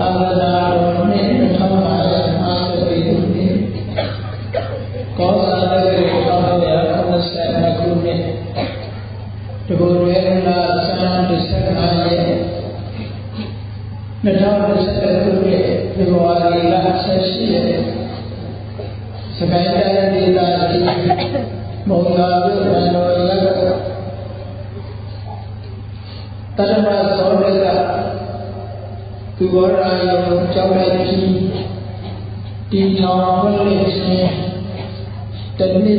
သာသနာတော်နှစ်2550ပြည့်နှစ်ကောဇာတက္ကရာ1982ခုနှစ်တကူရဲလဆန်း15ရက်2021ခုနှစ်ဖေဖော်ဝါရီလ18ရက်စကိုင်းတိုင်းဒေသကြီးမုံလာမြို့နယ်တော်ရပ်တရမသောဒကသူဘောရာယုံကျောင်းလိုက်ကြီးတီထောင်ဝတ်လေးချင်းတနည်း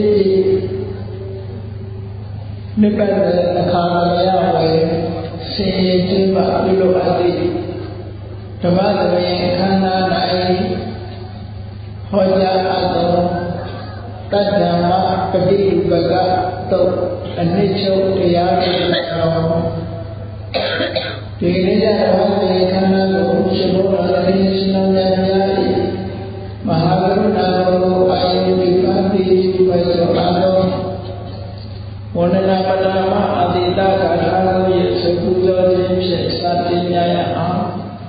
မြတ်တဲ့အခါရဝယ်ဆင်းရဲခြင်းမှပြုလုပ်အပ်သည့်ဓမ္မသဘင်အခမ်းအနား၌ဟောကြားအပ်သောတတ္တမပฏิဥပကတုတ်အနည်းချုပ်တရားတော်ဒီနေ့ကျတော့ဒီခန္ဓာကိုရှင်ဘုရားရှင်ရှင်တော်မြတ်များ၏မဟာကရုဏာတော်အာယုပိပတိဝေသောအတော်ဝန္ဒနာပဒမအတိတကာထာကိုယေစုပူဇော်ခြင်းဖြင့်စတင်ကြရအောင်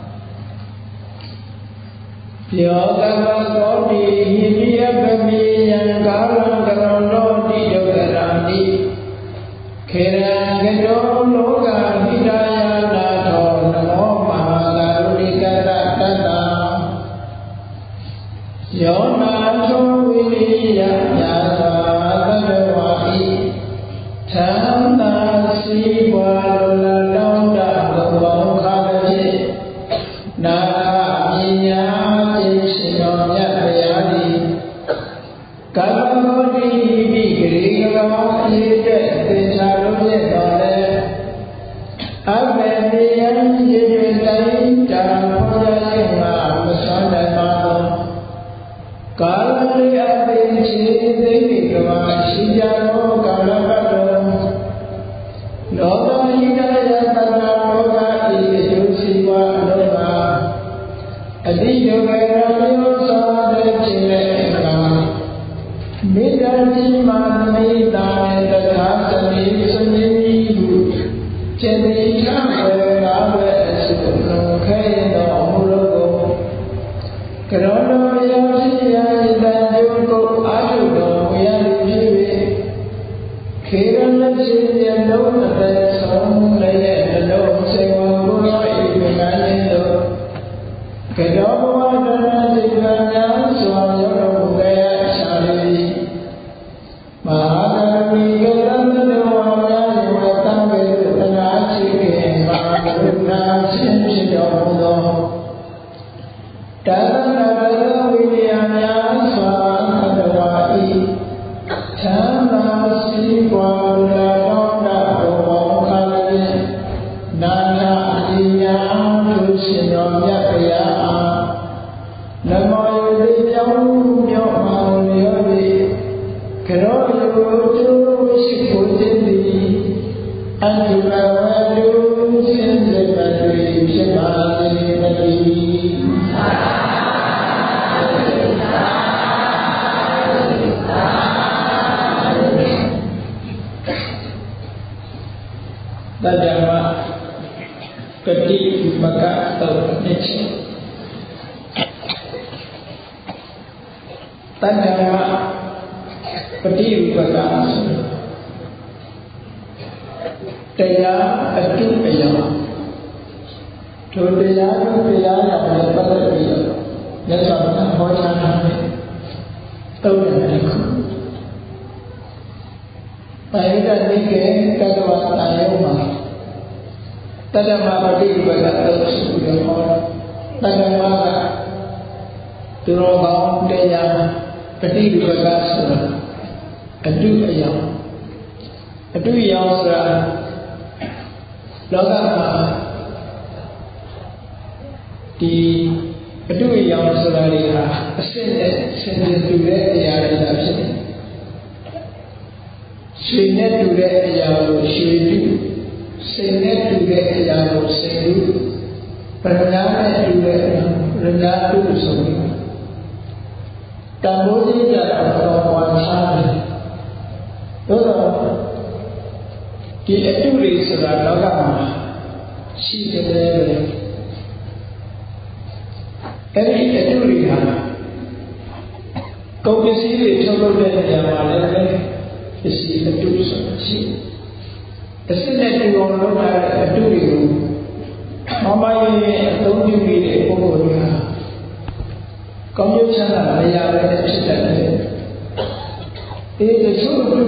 ယောကမသောတိဟိတိယပမိယံကာလံကရောတောတိဒုက္ခရာတိခေရံကတောလောကဟိတယနာထောနမောမဟာကရုဏိကတတတ္တယောနာသောဝိရိယညာသာသတ္တဝါဤသံသာစီပွားလောလောင်းတဘောခါတိနာပညာခြင်းရှင်တော်မြတ်ဗျာတိကမ္မောတိပိဂရိကရောအရေးတဲ့သင်္ချာလို့ဖြစ်တော်လဲအဘေတိယံจิตတိုင်းတာဟောရခြင်းမှာမစွမ်းနိုင်ပါဘူးကာလလေးအပင်ခြေသိတိကဘာရှိကြသောကာလပတ်တော်လောကဟိတယတနာလောကဤအကျိုးစီးပွားအလုံးပါအတိယဝေရမျိုးသောတဲ့ခြင်းနဲ့အခါမေတ္တာကြီးမှမေတ္တာနဲ့တခါသတိစမြည်ဟုစေတိချမ်းဝေလာပဲအစုလုံးခဲတော်မူလို့ကရောတော်ရာရှိရာဤတန်ကျိုးကိုအာထုတော်မူရဖြစ်၍ခေရဏချင်းရလုံးအသက်ဆုံးလည်းနှလုံးစေဝံဘုရားဤပင်နိုင်တော်ကရောဘဝတရစိတ်ကများစွာရောက်တော်မူခဲ့ရရှာလိမဟာကရုဏီကရဏတော်များဝေတံဝေသနာချိကေမဟာကရုဏာရှင်ဖြစ်တော်မူသောတသနာဝိရိယများစွာသတ္တဝါဤသံသာစီပွားလာတော်ဘောခါလည်းနာနာအညာသူရှင်တော်မြတ်ဗျာနမောယတိကြောင့်မြောက်မှလျောသည်ကရောယုတုရှိကိုခြင်းသည်အတ္တဘဝတုရှင်စေပတိဖြစ်ပါစေတည်းတတ္တမပฏิဥပကတုတ်နှစ်ချက်တတ္တမပฏิဥပကတရားအတုအယံထိုတရားကိုတရားရမယ်ပတ်သက်ပြီးမြတ်စွာဘုရားဟောကြားထားတဲ့တုတ်တဲ့ခုပါဠိတတိကေတတ္တဝတာယုံမှာတတ္တမပฏิဥပကတုတ်ဆိုပြီးဟောတတ္တမကသူတော်ကောင်းတရားပฏิဥပကဆိုတာအတုအယံအတုအယံဆိုတာလောကမှာဒီအတုအယံဆိုတာတွေဟာအစစ်နဲ့ဆင်ခြင်တူတဲ့အရာတွေသာဖြစ်တယ်ရွှေနဲ့တူတဲ့အရာကိုရွှေတုစိတ်နဲ့တူတဲ့အရာကိုစိတ်တုပရဏာနဲ့တူတဲ့အရာပရဏာတုဆိုပြီးတန်ဖိုးကြီးကြတော့ဝါချားတယ်သို့တော့ဒီအတုတွေဆိုတာလောကမှာရှိတယ်ပဲအဲ့ဒီအတုတွေဟာကုန်ပစ္စည်းတွေထုတ်လုပ်တဲ့နေရာမှာလည်းပစ္စည်းအတုဆိုတာရှိတယ်။အစစ်နဲ့တူအောင်လုပ်ထားတဲ့အတုတွေကိုမမရဲ့အသုံးပြုပြီးတဲ့ပုဂ္ဂိုလ်တွေကကောင်းကျိုးချမ်းသာမရဘဲနဲ့ဖြစ်တတ်တယ်။ဒီတချို့တုက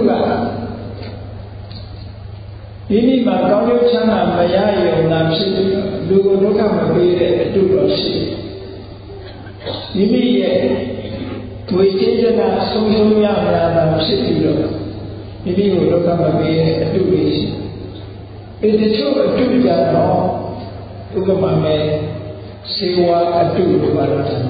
မိမိမှာကောင်းကျိုးချမ်းသာမရရုံသာဖြစ်ပြီးလူကိုဒုက္ခမပေးတဲ့အတုတော့ရှိတယ်။မိမိရဲ့ဝိသေသနာဆုံးရှုံးရတာဖြစ်ပြီးတော့မိမိကိုဒုက္ခမပေးတဲ့အတုတွေရှိတယ်။ဒီတချို့အတုကြတော့ဥပမာမဲ့စေဝါအတုတွေပါတော့တယ်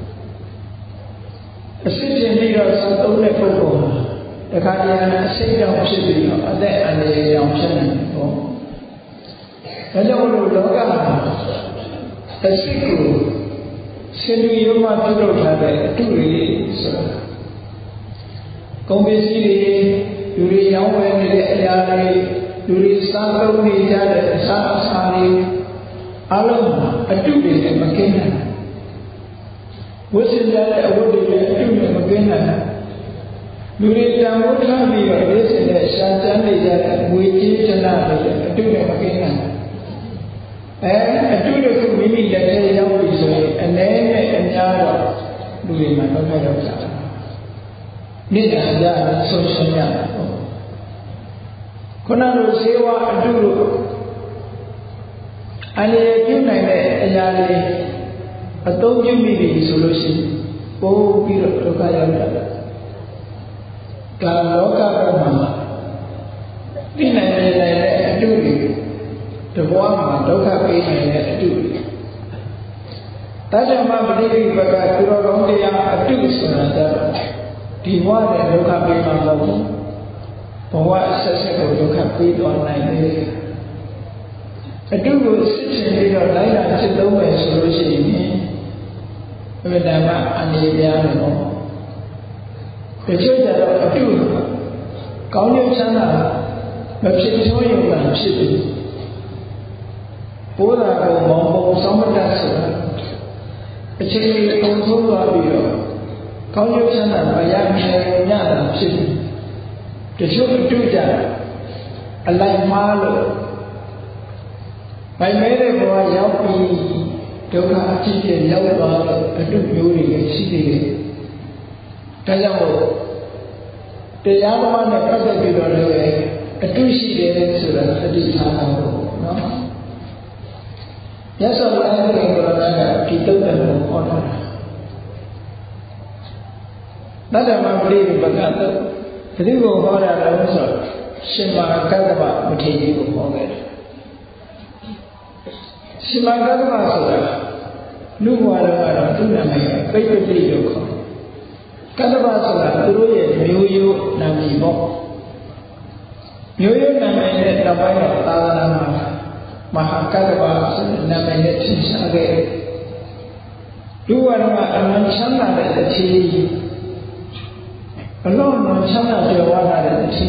အစစ်တင်ပြီးတော့သုံးတဲ့ပုဂ္ဂိုလ်ဟာတခါတည်းအစိတ်ကြောင့်ဖြစ်ပြီးတော့အသက်အန္တရာယ်ကြောင့်ဖြစ်နေတယ်ပေါ့။ဒါကြောင့်လို့လောကမှာအစစ်ကိုရှင်လူရုံးမှာပြုလုပ်ထားတဲ့အတုတွေဆိုတာကုန်ပစ္စည်းတွေလူတွေရောင်းဝယ်နေတဲ့အရာတွေလူတွေစားသုံးနေကြတဲ့အစာအစာတွေအလုံးအတုတွေနဲ့မကင်းနိုင်ဝိသင်ကြတဲ့အဝတ်တွေလည်းအတုနဲ့မကင်းနိုင်လူတွေတန်ဖိုးထားပြီးတော့လေးစင်နဲ့ရှားတန်းနေကြတဲ့ငွေကြေးတနာတွေလည်းအတုနဲ့မကင်းနိုင်အတုတစ်ခုမိမိလက်ထဲရောက်ပြီဆိုရင်အနည်းနဲ့အများတော့လူတွေမှာတော့ရောက်ကြတာနိဒာကြဆုံးရှုံးရတာပေါ့ခုနလိုဇေဝအတုလို့အန္တရာယ်ပြုနိုင်တဲ့အရာတွေအသုံးပြုမိပြီဆိုလို့ရှိရင်ပို့ပြီးတော့ဒုက္ခရောက်တာကာလောကဘက်မှာသိနိုင်တဲ့အတုတွေတဘောမှာဒုက္ခပေးနိုင်တဲ့အတုတွေတကြမပฏิပိပကသူတော်ကောင်းတရားအတုဆိုတာကြတော့ဒီဘဝနဲ့ဒုက္ခပေးမှာမဟုတ်ဘူးဘဝဆက်ဆက်ကိုဒုက္ခပေးသွားနိုင်တယ်အတုကိုစစ်ချင်ပြီးတော့လိုက်လာစစ်သုံးမယ်ဆိုလို့ရှိရင်အမှန်တမ်းအန္တရာယ်များတယ်နော်တချို့ကြတော့အတုကောင်းကျိုးချမ်းသာမဖြစ်ချိုးရုံသာဖြစ်တယ်ဘိုးသာကမောင်ပုံဆောင်မတတ်ဆိုတာအချိန်ကြီးပုံဆုံးသွားပြီးတော့ကောင်းကျိုးချမ်းသာမရနိုင်ရတာဖြစ်တယ်တချို့အတုကြအလိုက်မှားလို့ပိုင်မဲတဲ့ဘဝရောက်ပြီးဒုက္ခအဖြစ်ဖြစ်ရောက်သွားတော့အတုမျိုးတွေရှိသေးတယ်။ဒါကြောင့်တရားဓမ္မနဲ့ပတ်သက်ပြီးတော့လည်းအတုရှိတယ်ဆိုတာသတိထားတာပေါ့နော်။ရသော်လည်းအဲ့ဒီကောရဏကဒီတုတ်တယ်ကိုဟောတာ။တတ္တမပရိပကတသတိကိုဟောတာလည်းဆိုရှင်မကတ္တဗမထေရကိုဟောခဲ့တယ်။ရှင်မကတ္တဗဆိုတာလူဘဝကတော့သူ့နာမည်ပိဋကတိလို့ခေါ်တယ်။ကတ္တဗဆိုတာသူတို့ရဲ့မျိုးရိုးနာမည်ပေါ့။မျိုးရိုးနာမည်နဲ့တပိုင်းတော့သာသနာမှာမဟာကတ္တဗဆိုတဲ့နာမည်နဲ့ထင်ရှားခဲ့တယ်။လူဘဝကအမှန်ချမ်းသာတဲ့အခြေအလုံးစုံချမ်းသာကြွယ်ဝတဲ့အခြေ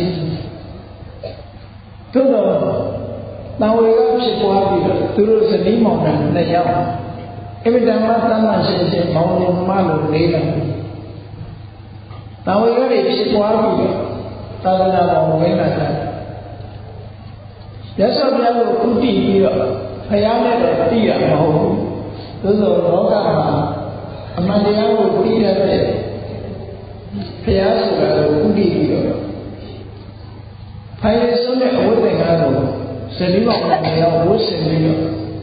သို့တော့တန်ဝေကဖြစ်ပွားပြီးတော့သူတို့ဇနီးမောင်နှံနှစ်ယောက်အမိတမသမ်းမှန်ရှင်းရှင်းမောင်နှံမလို့နေတယ်တန်ဝေကတွေဖြစ်ပွားပြီးတော့သာသနာတော်ဝင်လာတာရသော်ပြလို့ဥတည်ပြီးတော့ဖယားနဲ့တော့သိရမဟုတ်ဘူးသို့သောလောကမှာအမှန်တရားကိုသိရတဲ့ဖယားဆိုတာကိုဥတည်ပြီးတော့ဖိုင်ရဆုံးတဲ့အဝတ်သင်္ကားကိုဇနီးမောင်နှံရောက်ဝတ်ဆင်ပြီးတော့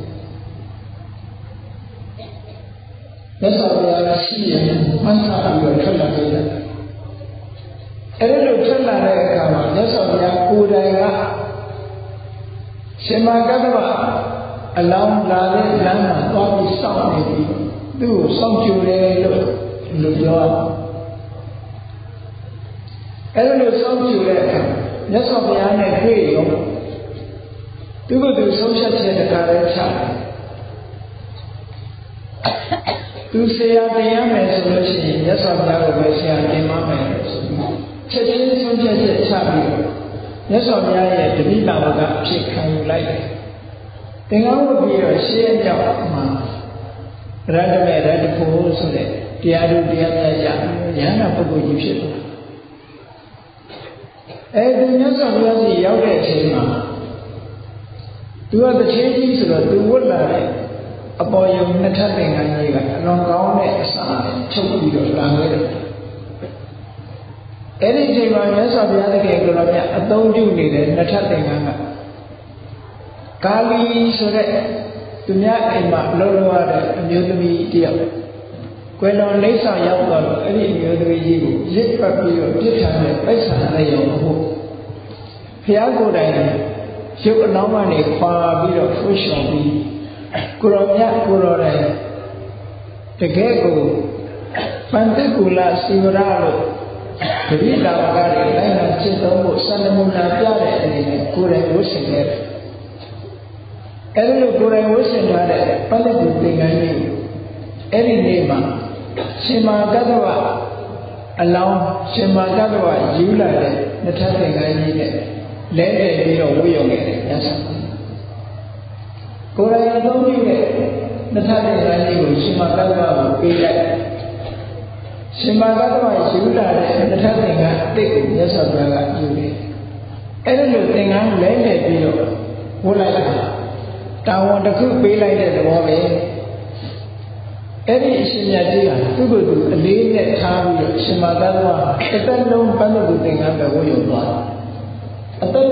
လက်ဆောင်ပြားရှိရင်မှန်းထားပြီးတော့ထွက်လာကြတယ်။အဲဒီလိုထွက်လာတဲ့အခါမှာလက်ဆောင်ပြားကိုယ်တိုင်ကရှင်မကတ္တဗအလောင်းလာတဲ့လမ်းမှာသွားပြီးစောင့်နေပြီးသူ့ကိုစောင့်ကြိုတယ်လို့ပြောရအောင်။အဲဒီလိုစောင့်ကြိုတဲ့အခါလက်ဆောင်ပြားနဲ့တွေ့ရောသူကသူဆုံးဖြတ်ချက်တခါတည်းချတယ်သူဆရာတရားမယ်ဆိုလို့ရှိရင်ရသော်ဘုရားကိုပဲဆရာတင်မမယ်ဆိုချက်ချင်းဆုံးဖြတ်ချက်ချပြီးရသော်ဘုရားရဲ့တတိတာဝကအဖြစ်ခံယူလိုက်တယ်သင်္ကန်းဝတ်ပြီးတော့ရှေ့အကြောက်မှာရတ္တမေရတ္တဖို့ဆိုတဲ့တရားတို့တရားများကြဉာဏ်နာပုဂ္ဂိုလ်ကြီးဖြစ်သွားအဲဒီမြတ်စွာဘုရားကြီးရောက်တဲ့အချိန်မှာသူကတစ်ချိန်ကြီးဆိုတော့သူဝတ်လာတဲ့အပေါ်ယုံနှစ်ထပ်သင်္ကန်းကြီးကအလွန်ကောင်းတဲ့အစာနဲ့ချုပ်ပြီးတော့လာခဲ့တယ်အဲ့ဒီအချိန်မှာမြတ်စွာဘုရားသခင်ကိုယ်တော်မြတ်အသုံးပြုနေတဲ့နှစ်ထပ်သင်္ကန်းကကာလီဆိုတဲ့သူများအိမ်မှာအလုပ်လုပ်ရတဲ့အမျိုးသမီးတယောက်ကွယ်လွန်လိမ့်ဆောင်ရောက်တော့အဲ့ဒီအမျိုးသမီးကြီးကိုရစ်ပတ်ပြီးတော့ပြစ်ထားတဲ့ပိုက်ဆံနဲ့ရောဟုတ်ဘုရားကိုယ်တိုင်ရုပ်အလောင်းကနေခွာပြီးတော့ဖွရှော်ပြီးကိုရောမြတ်ကိုရောတိုင်တကယ်ကိုပန္တိကူလစီဝရလို့တတိလာဝကတွေလိုက်လာจิตသုံးဖို့စံနမူနာပြတဲ့အနေနဲ့ကိုယ်တိုင်ဝတ်ဆင်ခဲ့တယ်အဲ့ဒီလိုကိုယ်တိုင်ဝတ်ဆင်ထားတဲ့ပန္တိကူသင်္ကန်းကြီးအဲ့ဒီနေ့မှာရှင်မာကတ္တဝအလောင်းရှင်မာကတ္တဝယူလာတဲ့နှစ်ထပ်သင်္ကန်းကြီးနဲ့လဲလှယ်ပြီးတော့ဝတ်ရုံခဲ့တယ်ညဆောင်ကိုယ်တိုင်အသုံးပြုတဲ့နှစ်ထပ်သင်္ကန်းကြီးကိုရှင်မာကတ္တဝကိုပေးလိုက်ရှင်မာကတ္တဝယူလာတဲ့နှစ်ထပ်သင်္ကန်းအတိတ်ကိုမြတ်စွာဘုရားကယူတယ်အဲ့ဒီလိုသင်္ကန်းလဲလှယ်ပြီးတော့ဝတ်လိုက်တာဝန်တစ်ခုပေးလိုက်တဲ့သဘောပဲအဲ့ဒီအရှင်မြတ်ကြီးကသူ့ကိုယ်သူအလေးနဲ့ထားပြီးတော့ရှင်မာကတ္တဝတစ်သက်လုံးပန်းသူသင်္ကန်းပဲဝတ်ရုံသွားအသက်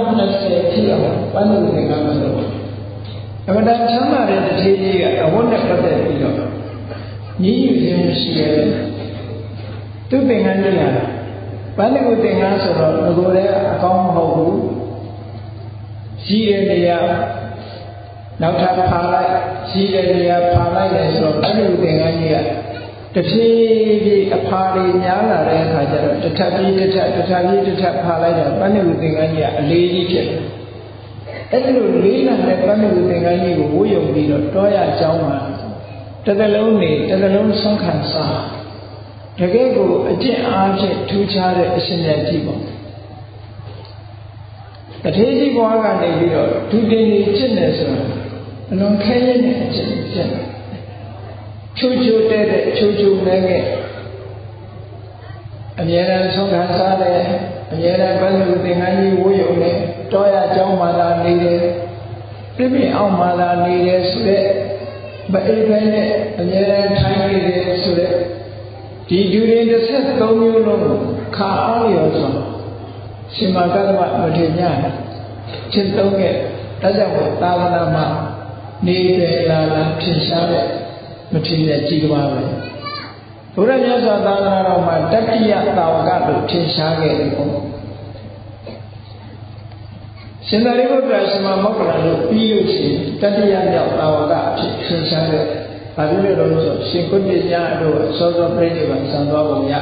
120ထိအောင်ပန်းသူသင်္ကန်းပဲဝတ်အမှန်တန်ချမ်းသာတဲ့တထေးကြီးကအဝတ်နဲ့ပတ်သက်ပြီးတော့ညီးယူခြင်းမရှိရဲ့သူ့သင်္ကန်းကြီးကပန်းသူသင်္ကန်းဆိုတော့ငကိုယ်လည်းအကောင်းမဟုတ်ဘူးကြီးတဲ့နေရာနောက်ထပ်ဖာလိုက်ရှိတဲ့နေရာဖာလိုက်တယ်ဆိုတော့ပန်းသူသင်္ကန်းကြီးကတဖြည်းဖြည်းအဖာတွေများလာတဲ့အခါကျတော့တစ်ထပ်ပြီးတစ်ထပ်ဖာလိုက်တော့ပန်းသူသင်္ကန်းကြီးကအလေးကြီးဖြစ်တယ်အဲ့ဒီလိုလေးလာတဲ့ပန်းသူသင်္ကန်းကြီးကိုဝတ်ယုံပြီးတော့တောရအကြောင်းမှာတစ်သလုံးနေတစ်သလုံးဆုံးခံစားတကယ်ကိုအကျင့်အားဖြင့်ထူးခြားတဲ့အရှင်မြတ်ကြီးပေါ့တထေးကြီးဘွားကနေပြီးတော့ဒုတိယကျင့်တယ်ဆိုတာအလွန်ခဲရင်းတဲ့အကျင့်ဖြစ်တယ်ချိုးချိုးတဲ့ချိုးချိုးနဲ့အမြဲတမ်းဆုံးခံစားတယ်အမြဲတမ်းပန်းသူသင်္ကန်းကြီးဝတ်ယုံနဲ့တောရအကြောင်းမှလာနေတယ်ပြည့်ပြည့်အောင်မှလာနေတယ်ဆိုတဲ့မအိပ်ပဲနဲ့အမြဲတမ်းထိုင်နေတယ်ဆိုတဲ့ဒီဒူရင်13မျိုးလုံးကိုခါအားလျော်စွာရှင်မာကတ္တဝမထေရချစ်သုံးခဲ့ဒါကြောင့်သာသနာမှာနေတယ်လာဖြစ်ရှားတဲ့မထေရကြီးတစ်ပါးပဲဘုရားမြတ်စွာသာသနာတော်မှာတတိယသာဝကလို့ထင်ရှားခဲ့တယ်ပေါ့ရှင်သာရိပုတ္တရာရှင်မောက္ခလတို့ပြီးလို့ရှိရင်တတိယမြောက်သာဝကဖြစ်ထင်ရှားတဲ့ဘာဖြစ်လို့လဲဆိုရှင်ကုဋ္ဌိညာတို့စောစောပြိဋိဘံဆံသွားပုံရ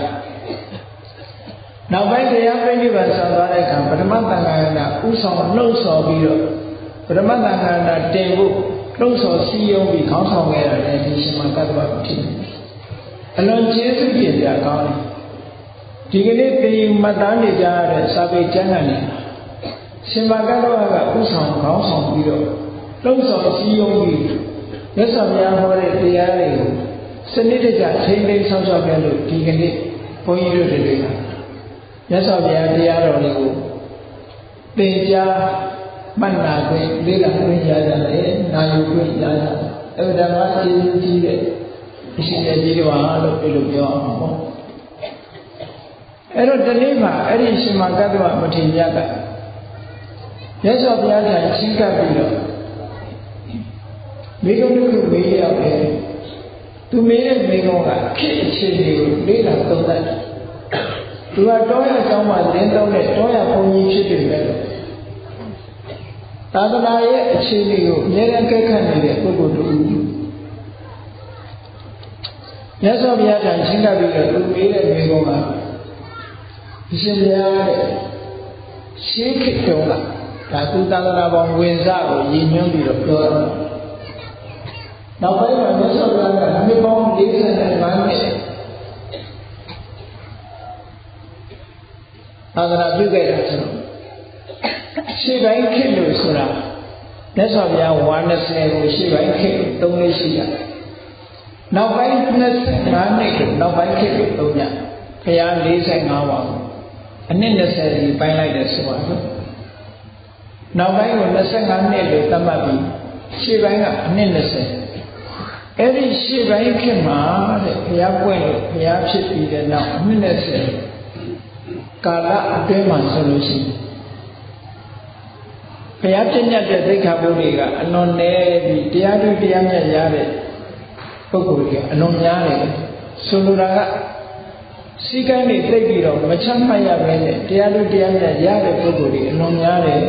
နောက်ပိုင်းတရားပြိဋိဘံဆံသွားတဲ့အခါပထမသံဃာယနာဥဆောင်နှုတ်ဆော်ပြီးတော့ပထမသံဃာယနာတင်ဖို့နှုတ်ဆော်စည်းရုံးပြီးခေါင်းဆောင်ခဲ့တာလည်းဒီရှင်မကတ္တဝကိုဖြစ်တယ်အလွန်ကျေးဇူးတင်ကြကောင်းတယ်ဒီကနေ့သင်မှတ်သားနေကြရတဲ့စာပေကျမ်းဂန်တွေရှင်မကတ္တဝကဥဆောင်ခေါင်းဆောင်ပြီးတော့နှုတ်ဆော်စည်းရုံးပြီးမြတ်စွာဘုရားဟောတဲ့တရားတွေကိုစနစ်တကျထိန်းသိမ်းဆောင်ရှောက်ခဲ့လို့ဒီကနေ့ဘုန်းကြီးတို့တွေကမြတ်စွာဘုရားတရားတော်တွေကိုသင်ကြားမှတ်နာခွင့်လေ့လာခွင့်ရကြတယ်နာယူခွင့်ရကြတယ်အဲ့ဒါမှကျေးဇူးကြီးတဲ့အရှင်ရဲ့ကြီးတော်ဟာလို့ပြောလို့ပြောအောင်ပေါ့အဲ့တော့ဒီနေ့မှာအဲ့ဒီရှင်မကတ္တဝမထေရကမြတ်စွာဘုရားကချီးကပ်ပြီးတော့မိဂုံတစ်ခုမေးရတယ်သူမေးတဲ့မိဂုံကခေတ်အခြေအနေကိုလေ့လာသုံးသပ်တယ်သူကတောရအကြောင်းမှာသင်သုံးတဲ့တောရဘုန်းကြီးဖြစ်တယ်ပဲသာသနာရဲ့အခြေအနေကိုအများကြီးကဲခတ်နေတဲ့ပုဂ္ဂိုလ်တို့မြတ်စွာဘုရားကရှင်းပြပြီးတော့သူမေးတဲ့မိဂုံကရှင်ဘုရားတဲ့ရှင်းခေတ်တော်ကဒါသူသာသနာပေါင်းဝင်စားကိုရည်ညွှန်းပြီးတော့ပြောတာနောက်ပိုင်းမှာမြတ်စွာဘုရားကနှစ်ပေါင်း45နှစ်သာသနာပြုခဲ့တာဆိုတော့ရှေ့ပိုင်းခေတ်လို့ဆိုတာမြတ်စွာဘုရားဝါ20ကိုရှေ့ပိုင်းခေတ်3လေးရှိတာနောက်ပိုင်း25နှစ်ကိုနောက်ပိုင်းခေတ်ကိုသုံးကြဘုရား45ပါးအနှစ်20ကြီးပိုင်းလိုက်တဲ့ဆိုပါတော့နောက်ပိုင်းကို25နှစ်လို့သတ်မှတ်ပြီးရှေ့ပိုင်းကအနှစ်20အဲ့ဒီရှေ့ပိုင်းခေတ်မှာတဲ့ဘုရားပွင့်လို့ဘုရားဖြစ်ပြီးတဲ့နောက်အနှစ်20ကာလအတွင်းမှာဆိုလို့ရှိရင်ဘုရားပြည့်ညတ်တဲ့သိက္ခာပုဒ်တွေကအလွန်နည်းပြီးတရားသူတရားမြတ်ရတဲ့ပုဂ္ဂိုလ်တွေကအလွန်များတယ်ဆိုလိုတာကစီကံတွေသိပြီးတော့မချမ်းမှတ်ရဘဲနဲ့တရားသူတရားမြတ်ရတဲ့ပုဂ္ဂိုလ်တွေအလွန်များတယ်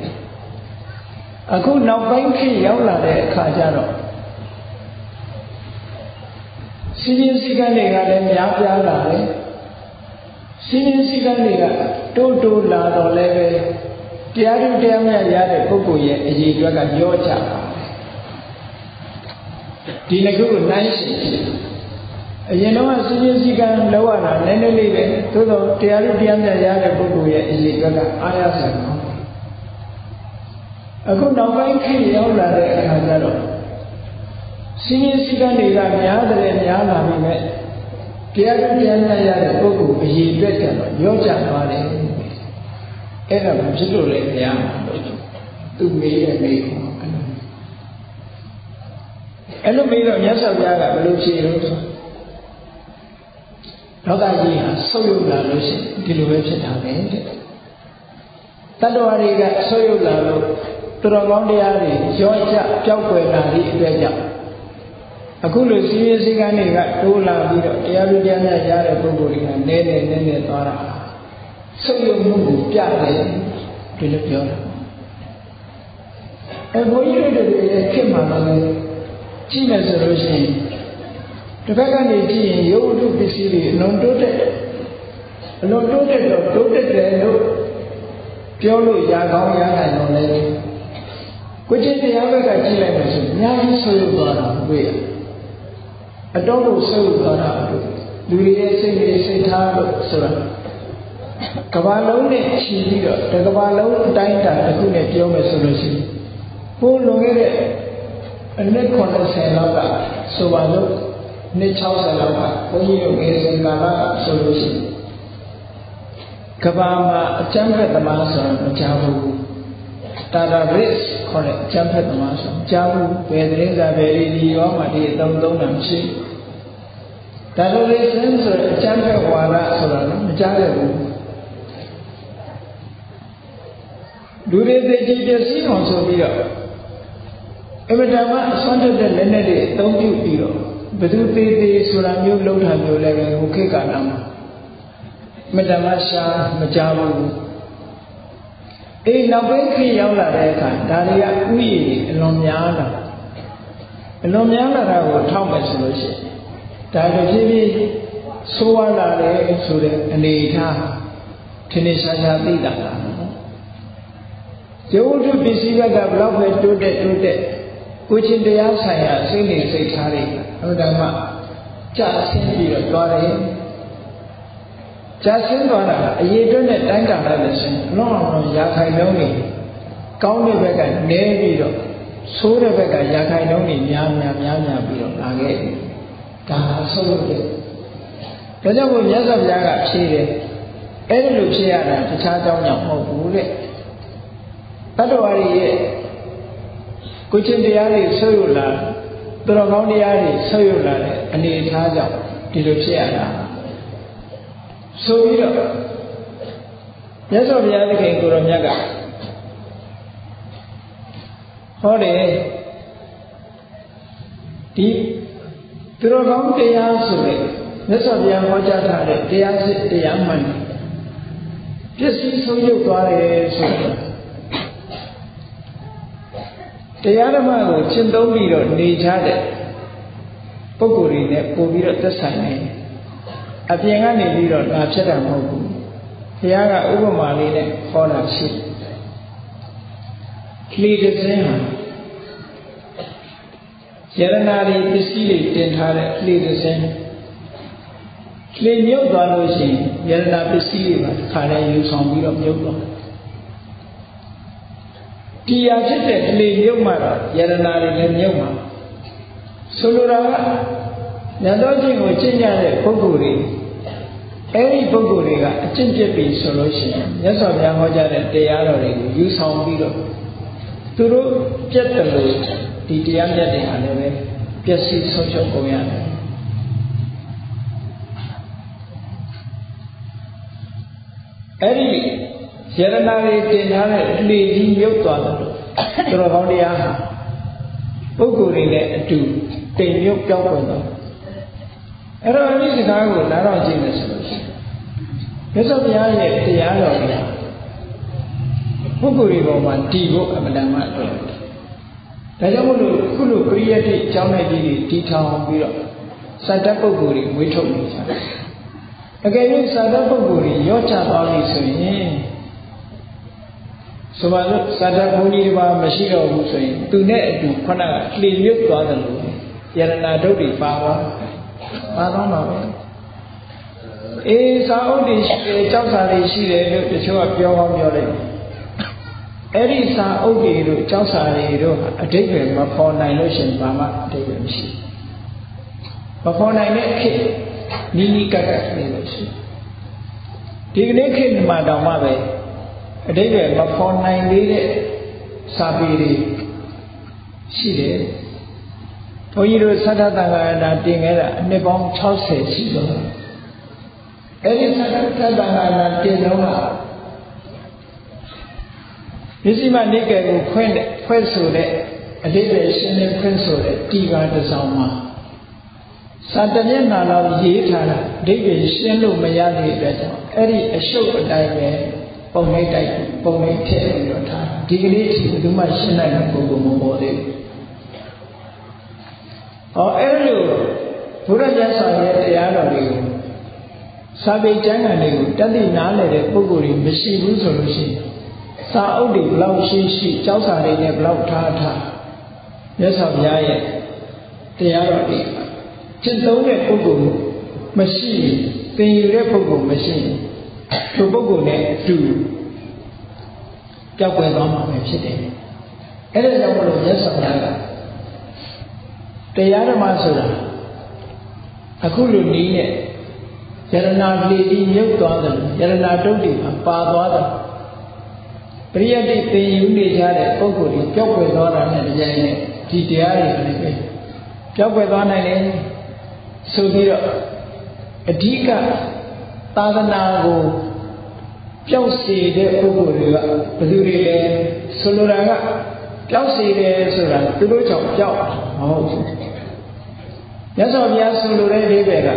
အခုနောက်ပိုင်းခေတ်ရောက်လာတဲ့အခါကျတော့စီရင်စီကံတွေကလည်းများပြားလာတယ်စီရင်စီကံတွေကတိုးလာတော့လည်းပဲတရားသူတရားမြတ်ရတဲ့ပုဂ္ဂိုလ်ရဲ့အရေးအတွက်ကရောကြပါတယ်ဒီနှစ်ခုကိုနှိုင်းယှဉ်အရင်တော့စီရင်စီကံလောက်ရတာနည်းနည်းလေးပဲသို့တော့တရားသူတရားမြတ်ရတဲ့ပုဂ္ဂိုလ်ရဲ့အရေးအတွက်ကအားရဆိုင်ပါအခုနောက်ပိုင်းခေတ်ရောက်လာတဲ့အခါကျတော့စီရင်စီကံတွေကများတယ်များလာပြီမဲ့တရားသူတရားမြတ်ရတဲ့ပုဂ္ဂိုလ်အရေးအတွက်ကျတော့ရောကြသွားတယ်အဲ့ဒါမဖြစ်လို့လေဘုရားသူမေးတဲ့မေးခွန်းအဲ့လိုမေးတော့မြတ်စွာဘုရားကဘယ်လိုဖြေလို့ဆိုလောကကြီးဟာဆုပ်ယုပ်လာလို့ရှိရင်ဒီလိုပဲဖြစ်တာပဲတဲ့တတ္တဝါတွေကဆုပ်ယုပ်လာလို့သူတော်ကောင်းတရားတွေရောကြပျောက်ကွယ်လာသည့်အတွက်ကြောင့်အခုလိုစီရင်စည်းကမ်းတွေကတိုးလာပြီးတော့တရားလူတရားများရတဲ့ပုဂ္ဂိုလ်တွေကနည်းနည်းသွားတာဆုပ်ယုပ်မှုကိုပြတယ်ဒီလိုပြောတာဘုန်းကြီးတို့တွေခေတ်မှာလည်းကြည့်မယ်ဆိုလို့ရှိရင်တစ်ခါကနေကြည့်ရင်ရုပ်ဝတ္ထုပစ္စည်းတွေအလွန်တိုးတက်တယ်တော့တိုးတက်တယ်လို့ပြောလို့ရကောင်းရနိုင်တော့လေကိုကျင့်တရားဘက်ကကြည့်လိုက်မယ်ဆိုအများကြီးဆိုးသွားတာတွေ့ရအတော့ကိုဆိုးသွားတာတွေ့လူတွေရဲ့စိတ်တွေစိတ်ထားလို့ဆိုတာကဘာလုံးနဲ့ချီပြီးတော့တကဘာလုံးအတိုင်းတာတစ်ခုနဲ့ပြောမယ်ဆိုလို့ရှိရင်ဘိုးလွန်ခဲ့တဲ့အနှစ်80လောက်ကဆိုပါလို့နှစ်60လောက်ကဘုန်းကြီးတို့ငယ်စဉ်ကာလကဆိုလို့ရှိရင်ကဘာမှာအကျမ်းဖက်သမားဆိုတာမကြားဘူးတာတာရစ်ခေါ်တဲ့အကျမ်းဖက်သမားဆိုကြားဘူးဘယ်သတင်းစာပဲဒီရောမှဒီအသုံးတာမရှိတာတာရစ်ဆိုတဲ့အကျမ်းဖက်ဝါဒဆိုတာလည်းမကြားရဘူးလူတွေသိကြည်ပျက်စီးအောင်ဆိုပြီးတော့အမတမအစွမ်းတက်တဲ့လက်နဲ့တွေအသုံးပြုပြီးတော့ဘယ်သူသေးသေးဆိုတာမျိုးလုံးထားမျိုးလည်းပဲဟိုခေတ်ကလာမှာအမတမရှာမကြဘူးအေးနောက်ပိုင်းခေတ်ရောက်လာတဲ့အခါဒါတွေကဥယျာဉ်အလွန်များလာတာကိုထောက်မယ်ဆိုလို့ရှိရင်ဒါတစ်ဖြည်းဖြည်းဆိုးဝါးလာတယ်ဆိုတဲ့အနေအထားထင်ရှားသိတာလားရုပ်ဝတ္ထုပစ္စည်းဘက်ကဘလောက်ပဲတိုးတက်ကိုချင်းတရားဆိုင်ရာစိတ်နေစိတ်ထားတွေအမှန်တမ်းကြာဆင်းပြီးတော့သွားတယ်ကြာဆင်းသွားတာအရေးအတွက်နဲ့တိုင်းတာလိုက်လို့ရှိရင်လောအောင်ရာခိုင်နှုန်းတွေကောင်းတဲ့ဘက်ကနေပြီးတော့ဆိုးတဲ့ဘက်ကရာခိုင်နှုန်းတွေများပြီးတော့လာခဲ့ဒါဆိုလို့ဒါကြောင့်မို့မြတ်စွာဘုရားကဖြေတယ်အဲ့ဒီလိုဖြေရတာတခြားကြောင်းကြောင့်မဟုတ်ဘူးတဲ့တတ္တဝါတွေရဲ့ကိုချင်းတရားတွေဆွေးရလာသူတော်ကောင်းတရားတွေဆွေးရလာတဲ့အနေအထားကြောင့်ဒီလိုဖြစ်ရတာဆိုပြီးတော့မြတ်စွာဘုရားသခင်ကိုရောမြတ်ကဟောတယ်ဒီသူတော်ကောင်းတရားဆိုတဲ့မြတ်စွာဘုရားဟောကြားထားတဲ့တရားစစ်တရားမှန်ပစ္စည်းဆုံးယုတ်သွားတယ်ဆိုတော့တရားဓမ္မကိုရှင်းသုံးပြီးတော့နေကြတဲ့ပုဂ္ဂိုလ်တွေနဲ့ပို့ပြီးတော့သက်ဆိုင်နေအပြင်ကနေပြီးတော့ဒါဖြစ်တာမဟုတ်ဘူးဘုရားကဥပမာလေးနဲ့ဟောတာရှိကလေးတစ်စင်းဟာယရနာတွေပစ္စည်းတွေတင်ထားတဲ့ကလေးတစ်စင်းကလေးမြုပ်သွားလို့ရှိရင်ယရနာပစ္စည်းတွေပါခါလဲယူဆောင်ပြီးတော့မြုပ်သွားတရားဖြစ်တဲ့ကလေးမြုပ်မှတော့ယရနာတွေလည်းမြုပ်မှာဆိုလိုတာကမြတ်သောကျင့်ကိုကျင့်ကြတဲ့ပုဂ္ဂိုလ်တွေအဲ့ဒီပုဂ္ဂိုလ်တွေကအကျင့်ပြပြီဆိုလို့ရှိရင်မြတ်စွာဘုရားဟောကြားတဲ့တရားတော်တွေကိုယူဆောင်ပြီးတော့သူတို့ပြတ်တယ်လို့ဒီတရားမြတ်တွေဟာလည်းပဲပျက်စီးဆုံးရှုံးကုန်ရတယ်အဲ့ဒီယရနာတွေတင်ထားတဲ့လေကြီးမြုပ်သွားတယ်လို့သူတော်ကောင်းတရားဟာပုဂ္ဂိုလ်တွေနဲ့အတူတိမ်မြုပ်ပြောင်းသွားတယ်အဲ့တော့ဒီစကားကိုနားတော့ကြည့်မယ်ဆိုလို့ရှိရင်မြတ်စွာဘုရားရဲ့တရားတော်ကပုဂ္ဂိုလ်တွေပေါ်မှာတည်ဖို့အမှန်တမ်းမှအတွက်ဒါကြောင့်မို့လို့ခုလိုပရိယတ်တိအကြောင်းလိုက်ကြီးတည်ထောင်ပြီးတော့စတ္တပုဂ္ဂိုလ်တွေဝေထုတ်နေကြတယ်အကယ်၍စတ္တပုဂ္ဂိုလ်တွေရော့ချသွားပြီဆိုရင်ဆိုပါစို့စတ္တဘုန်းကြီးတွေပါမရှိတော့ဘူးဆိုရင်သူနဲ့အတူခဏကလှေမြုပ်သွားတယ်လို့ယရဏဒုတ်တွေပါသွားမှာပဲအေးစာအုပ်တွေရှိတယ်ကြောက်စာတွေရှိတယ်လို့တချို့ကပြောကောင်းပြောလိုက်အဲ့ဒီစာအုပ်တွေတို့ကြောက်စာတွေတို့အဓိပ္ပာယ်မဖော်နိုင်လို့ရှင်ဘာမှအဓိပ္ပာယ်မရှိမဖော်နိုင်တဲ့ခေတ်နီးနီးကပ်ကပ်နေလို့ရှိဒီကနေ့ခေတ်မှာတောင်မှပဲအဓိပ္ပာယ်မဖော်နိုင်သေးတဲ့စာပေတွေရှိတယ်ဘုန်းကြီးတို့သတ္တသံဃာနာတင်ခဲ့တာအနှစ်ပေါင်း60ရှိတော့အဲ့ဒီသတ္တသံဃာနာတင်တော့ကမြစ္စည်းမနိကေကိုဖွဲ့ဆိုတဲ့အဓိပ္ပာယ်ရှင်းလင်းဖွင့်ဆိုတဲ့တီကာတစ်စောင်မှာစာတမျက်နှာလောက်ရေးထားတာအဓိပ္ပာယ်ရှင်းလို့မရတဲ့အတွက်ကြောင့်အဲ့ဒီအရှုပ်အတိုင်းပဲပုံနှိပ်တိုက်ပုံနှိပ်ထည့်ပြီးတော့ထားဒီကနေ့အထိဘယ်သူမှရှင်းနိုင်တဲ့ပုဂ္ဂိုလ်မပေါ်သေးဘူး။အဲ့လိုဘုရားကျမ်းစာရဲ့တရားတော်တွေကိုစာပေကျမ်းဂန်တွေကိုတသိနားလည်တဲ့ပုဂ္ဂိုလ်တွေမရှိဘူးဆိုလို့ရှိရင်စာအုပ်တွေဘလောက်ရှိကြောက်စာတွေနဲ့ဘလောက်ထားမြတ်စွာဘုရားရဲ့တရားတော်တွေကျင့်သုံးတဲ့ပုဂ္ဂိုလ်မရှိသင်ယူတဲ့ပုဂ္ဂိုလ်မရှိသူပုဂ္ဂိုလ်နဲ့အတူကြောက်ွယ်သွားမှာပဲဖြစ်တယ်။အဲ့ဒါကြောင့်မလို့မြတ်စွာဘုရားကတရားဓမ္မဆိုတာအခုလိုနည်းနဲ့ယရနာလေဒီမြုပ်သွားတယ်ယရနာတုတ်တွေမှာပါသွားတယ်ပရိယတ်တိသင်ယူနေကြတဲ့ပုဂ္ဂိုလ်တွေကြောက်ွယ်သွားတာနဲ့တရားနဲ့ဒီတရားတွေလည်းပဲကြောက်ွယ်သွားနိုင်တယ်ဆိုပြီးတော့အဓိကသာသနာကိုကြောက်စေတဲ့ပုဂ္ဂိုလ်တွေကဘယ်သူတွေလဲဆိုလိုတာကကြောက်စေတယ်ဆိုတာသူတို့ကြောင့်ကြောက်မဟုတ်ဘူးမြတ်စွာဘုရားဆိုလိုတဲ့အဓိပ္ပာယ်က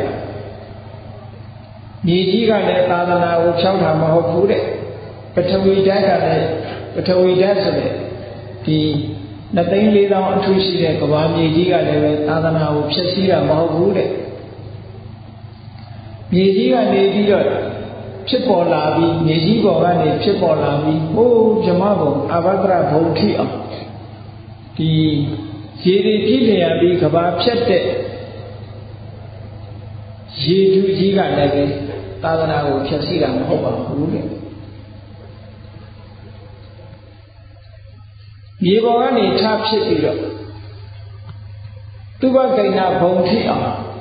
မြေကြီးကလည်းသာသနာကိုဖြောက်တာမဟုတ်ဘူးတဲ့ပထဝီဓာတ်ကလည်းပထဝီဓာတ်ဆိုတဲ့ဒီ2,400,000အထူးရှိတဲ့ကဘာမြေကြီးကလည်းပဲသာသနာကိုဖျက်ဆီးတာမဟုတ်ဘူးတဲ့မြေကြီးကနေပြီးတော့ဖြစ်ပေါ်လာပြီးမြေကြီးပေါ်ကနေဖြစ်ပေါ်လာပြီးဟိုးဗြဟ္မဘုံအဘဒရဘုံထိအောင်ဒီရေတွေပြည့်လျာပြီးကဘာဖြတ်တဲ့ရေတူကြီးကလည်းပဲသာသနာကိုဖျက်ဆီးတာမဟုတ်ပါဘူးတဲ့မြေပေါ်ကနေထားဖြစ်ပြီးတော့သူဘဂိဏဘုံထိအောင်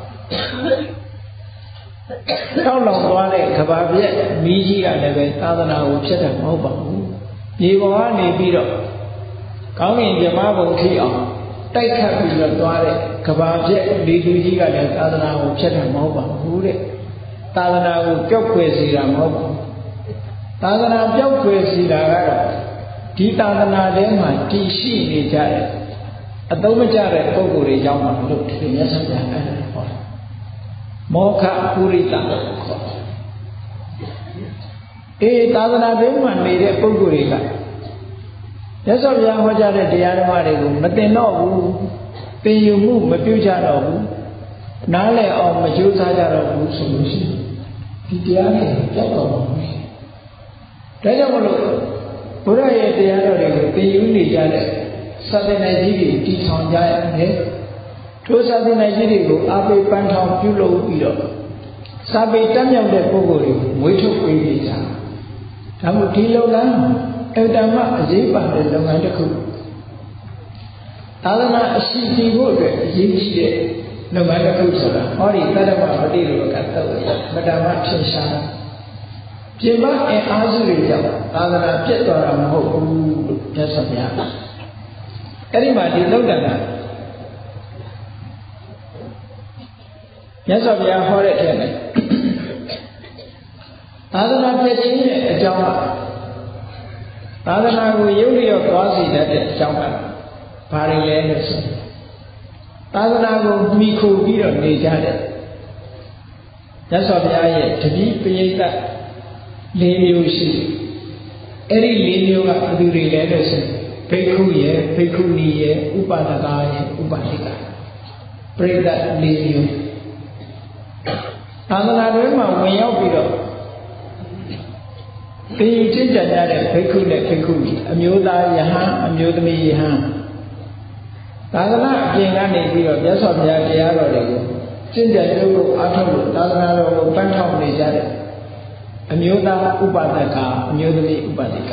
တောက်လောင်သွားတဲ့ကဘာပြက်မီးကြီးကလည်းပဲသာသနာကိုဖျက်တယ်မဟုတ်ပါဘူးမြေပေါ်ကနေပြီးတော့ကောင်းကင်ဗြဟ္မဘုံထိအောင်တိုက်ခတ်ပြီးတော့သွားတဲ့ကဘာပြက်လေသူကြီးကလည်းသာသနာကိုဖျက်တယ်မဟုတ်ပါဘူးတဲ့သာသနာကိုပျောက်ကွယ်စေတာမဟုတ်ပါဘူးသာသနာပျောက်ကွယ်စေတာကတော့ဒီသာသနာထဲမှာတည်ရှိနေကြတဲ့အသုံးမကျတဲ့ပုဂ္ဂိုလ်တွေကြောင့်မှလို့ဒီမြတ်စွာဘုရားအဲ့ဒါဟောတယ်မောခပုရိသလို့ခေါ်တယ်အေးသာသနာထဲမှာနေတဲ့ပုဂ္ဂိုလ်တွေကမြတ်စွာဘုရားဟောကြားတဲ့တရားဓမ္မတွေကိုမသိတော့ဘူးသင်ယူမှုမပြုကြတော့ဘူးနားလည်အောင်မကြိုးစားကြတော့ဘူးဆိုလို့ရှိရင်ဒီတရားတွေကြောက်တော့ဘူးဒါကြောင့်မလို့ဘုရားရဲ့တရားတော်တွေကိုသင်ယူနေကြတဲ့စာသင်နိုင်ကြီးတွေတည်ထောင်ကြရတယ်ထိုစာသင်နိုင်ကြီးတွေကိုအားပေးပန်းထောင်ပြုလုပ်ပြီးတော့စာပေတတ်မြောက်တဲ့ပုဂ္ဂိုလ်တွေကိုမွေးထုတ်ပေးကြတာဒါမှဒီလုပ်ငန်းအတ္တမအရေးပါတဲ့လုပ်ငန်းတစ်ခုသာသနာအရှိတည်ဖို့အတွက်အရေးကြီးတဲ့လုပ်ငန်းတစ်ခုဆိုတာဟောဒီတတ္တဝပฏิလောကတော့မတ္တမထင်ရှားပြင်ပအင်အားစုတွေကြောင့်သာသနာပြတ်သွားတာမဟုတ်ဘူးလို့မြတ်စွာဘုရားအဲ့ဒီမှာဒီသုတ္တန်ကမြတ်စွာဘုရားဟောတဲ့အထက်မှာသာသနာပြည့်ခြင်းရဲ့အကြောင်းကသာသနာကိုရုပ်လျော့သွားစေတဲ့အကြောင်းကဘာတွေလဲလို့ဆိုသာသနာကိုမှီခိုပြီးတော့နေကြတဲ့မြတ်စွာဘုရားရဲ့တပည့်ပရိသတ်၄မျိုးရှိအဲ့ဒီ၄မျိုးကဘယ်သူတွေလဲလို့ဆိုဘိက္ခုရဲ့ဘိက္ခုနီရဲ့ဥပဒကာရဲ့ဥပဒိကပရိသတ်၄မျိုးသာသနာတွင်မှာဝင်ရောက်ပြီးတော့ဒီကျင့်ကြံကြတဲ့ဘိက္ခုနဲ့ဘိက္ခုနီအမျိုးသားယဟန်အမျိုးသမီးယဟန်သာသနာအပြင်ကနေပြီးတော့မြတ်စွာဘုရားတရားတော်တွေကိုကျင့်ကြံကြိုးကိုအားထုတ်လို့သာသနာတော်ကိုပန်းထောက်နေကြတဲ့အမျိုးသားဥပဒကအမျိုးသမီးဥပဒိက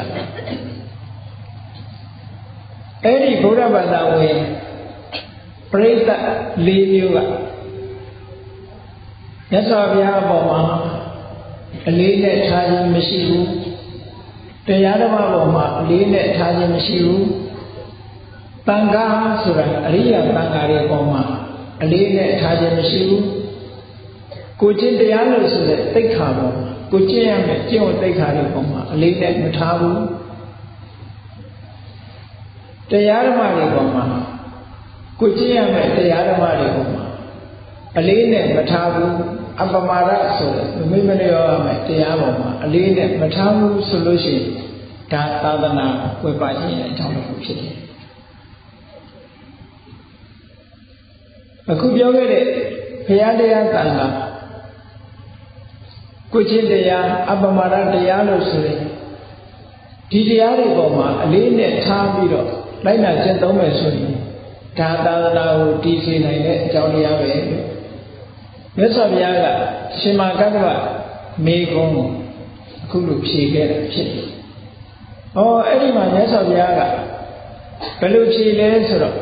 အဲ့ဒီဘုရားဘာသာဝင်ပရိသတ်၄မျိုးကမြတ်စွာဘုရားအပေါ်မှာအလေးနဲ့ထားခြင်းမရှိဘူးတရားဓမ္မပေါ်မှာအလေးနဲ့ထားခြင်းမရှိဘူးတန်ခါဆိုတာအရိယာတန်ခါတွေပေါ်မှာအလေးနဲ့ထားခြင်းမရှိဘူးကိုကျင့်တရားလို့ဆိုတဲ့သိက္ခာပေါ်ကိုကျင့်ရမယ်ကျင့်ဝတ်သိက္ခာတွေပေါ်မှာအလေးနဲ့မထားဘူးတရားဓမ္မတွေပေါ်မှာကိုကျင့်ရမယ်တရားဓမ္မတွေပေါ်မှာအလေးနဲ့မထားဘူးအပမာဒဆိုတဲ့မိမလျောရမယ်တရားပေါ်မှာအလေးနဲ့မထားဘူးဆိုလို့ရှိရင်ဒါသာသနာဝေပါခြင်းရဲ့အကြောင်းတစ်ခုဖြစ်တယ်အခုပြောခဲ့တဲ့ဘုရားတရားတန်ခါကိုကျင့်တရားအပမာဒတရားလို့ဆိုရင်ဒီတရားတွေပေါ်မှာအလေးနဲ့ထားပြီးတော့လိုက်နာကျင့်သုံးမယ်ဆိုရင်ဒါသာသနာကိုတည်စေနိုင်တဲ့အကြောင်းတရားပဲလို့မြတ်စွာဘုရားကရှင်မာကတ္တဗမေဂုံးကိုအခုလိုဖြေခဲ့တာဖြစ်တယ်။အဲ့ဒီမှာမြတ်စွာဘုရားကဘယ်လိုဖြေလဲဆိုတော့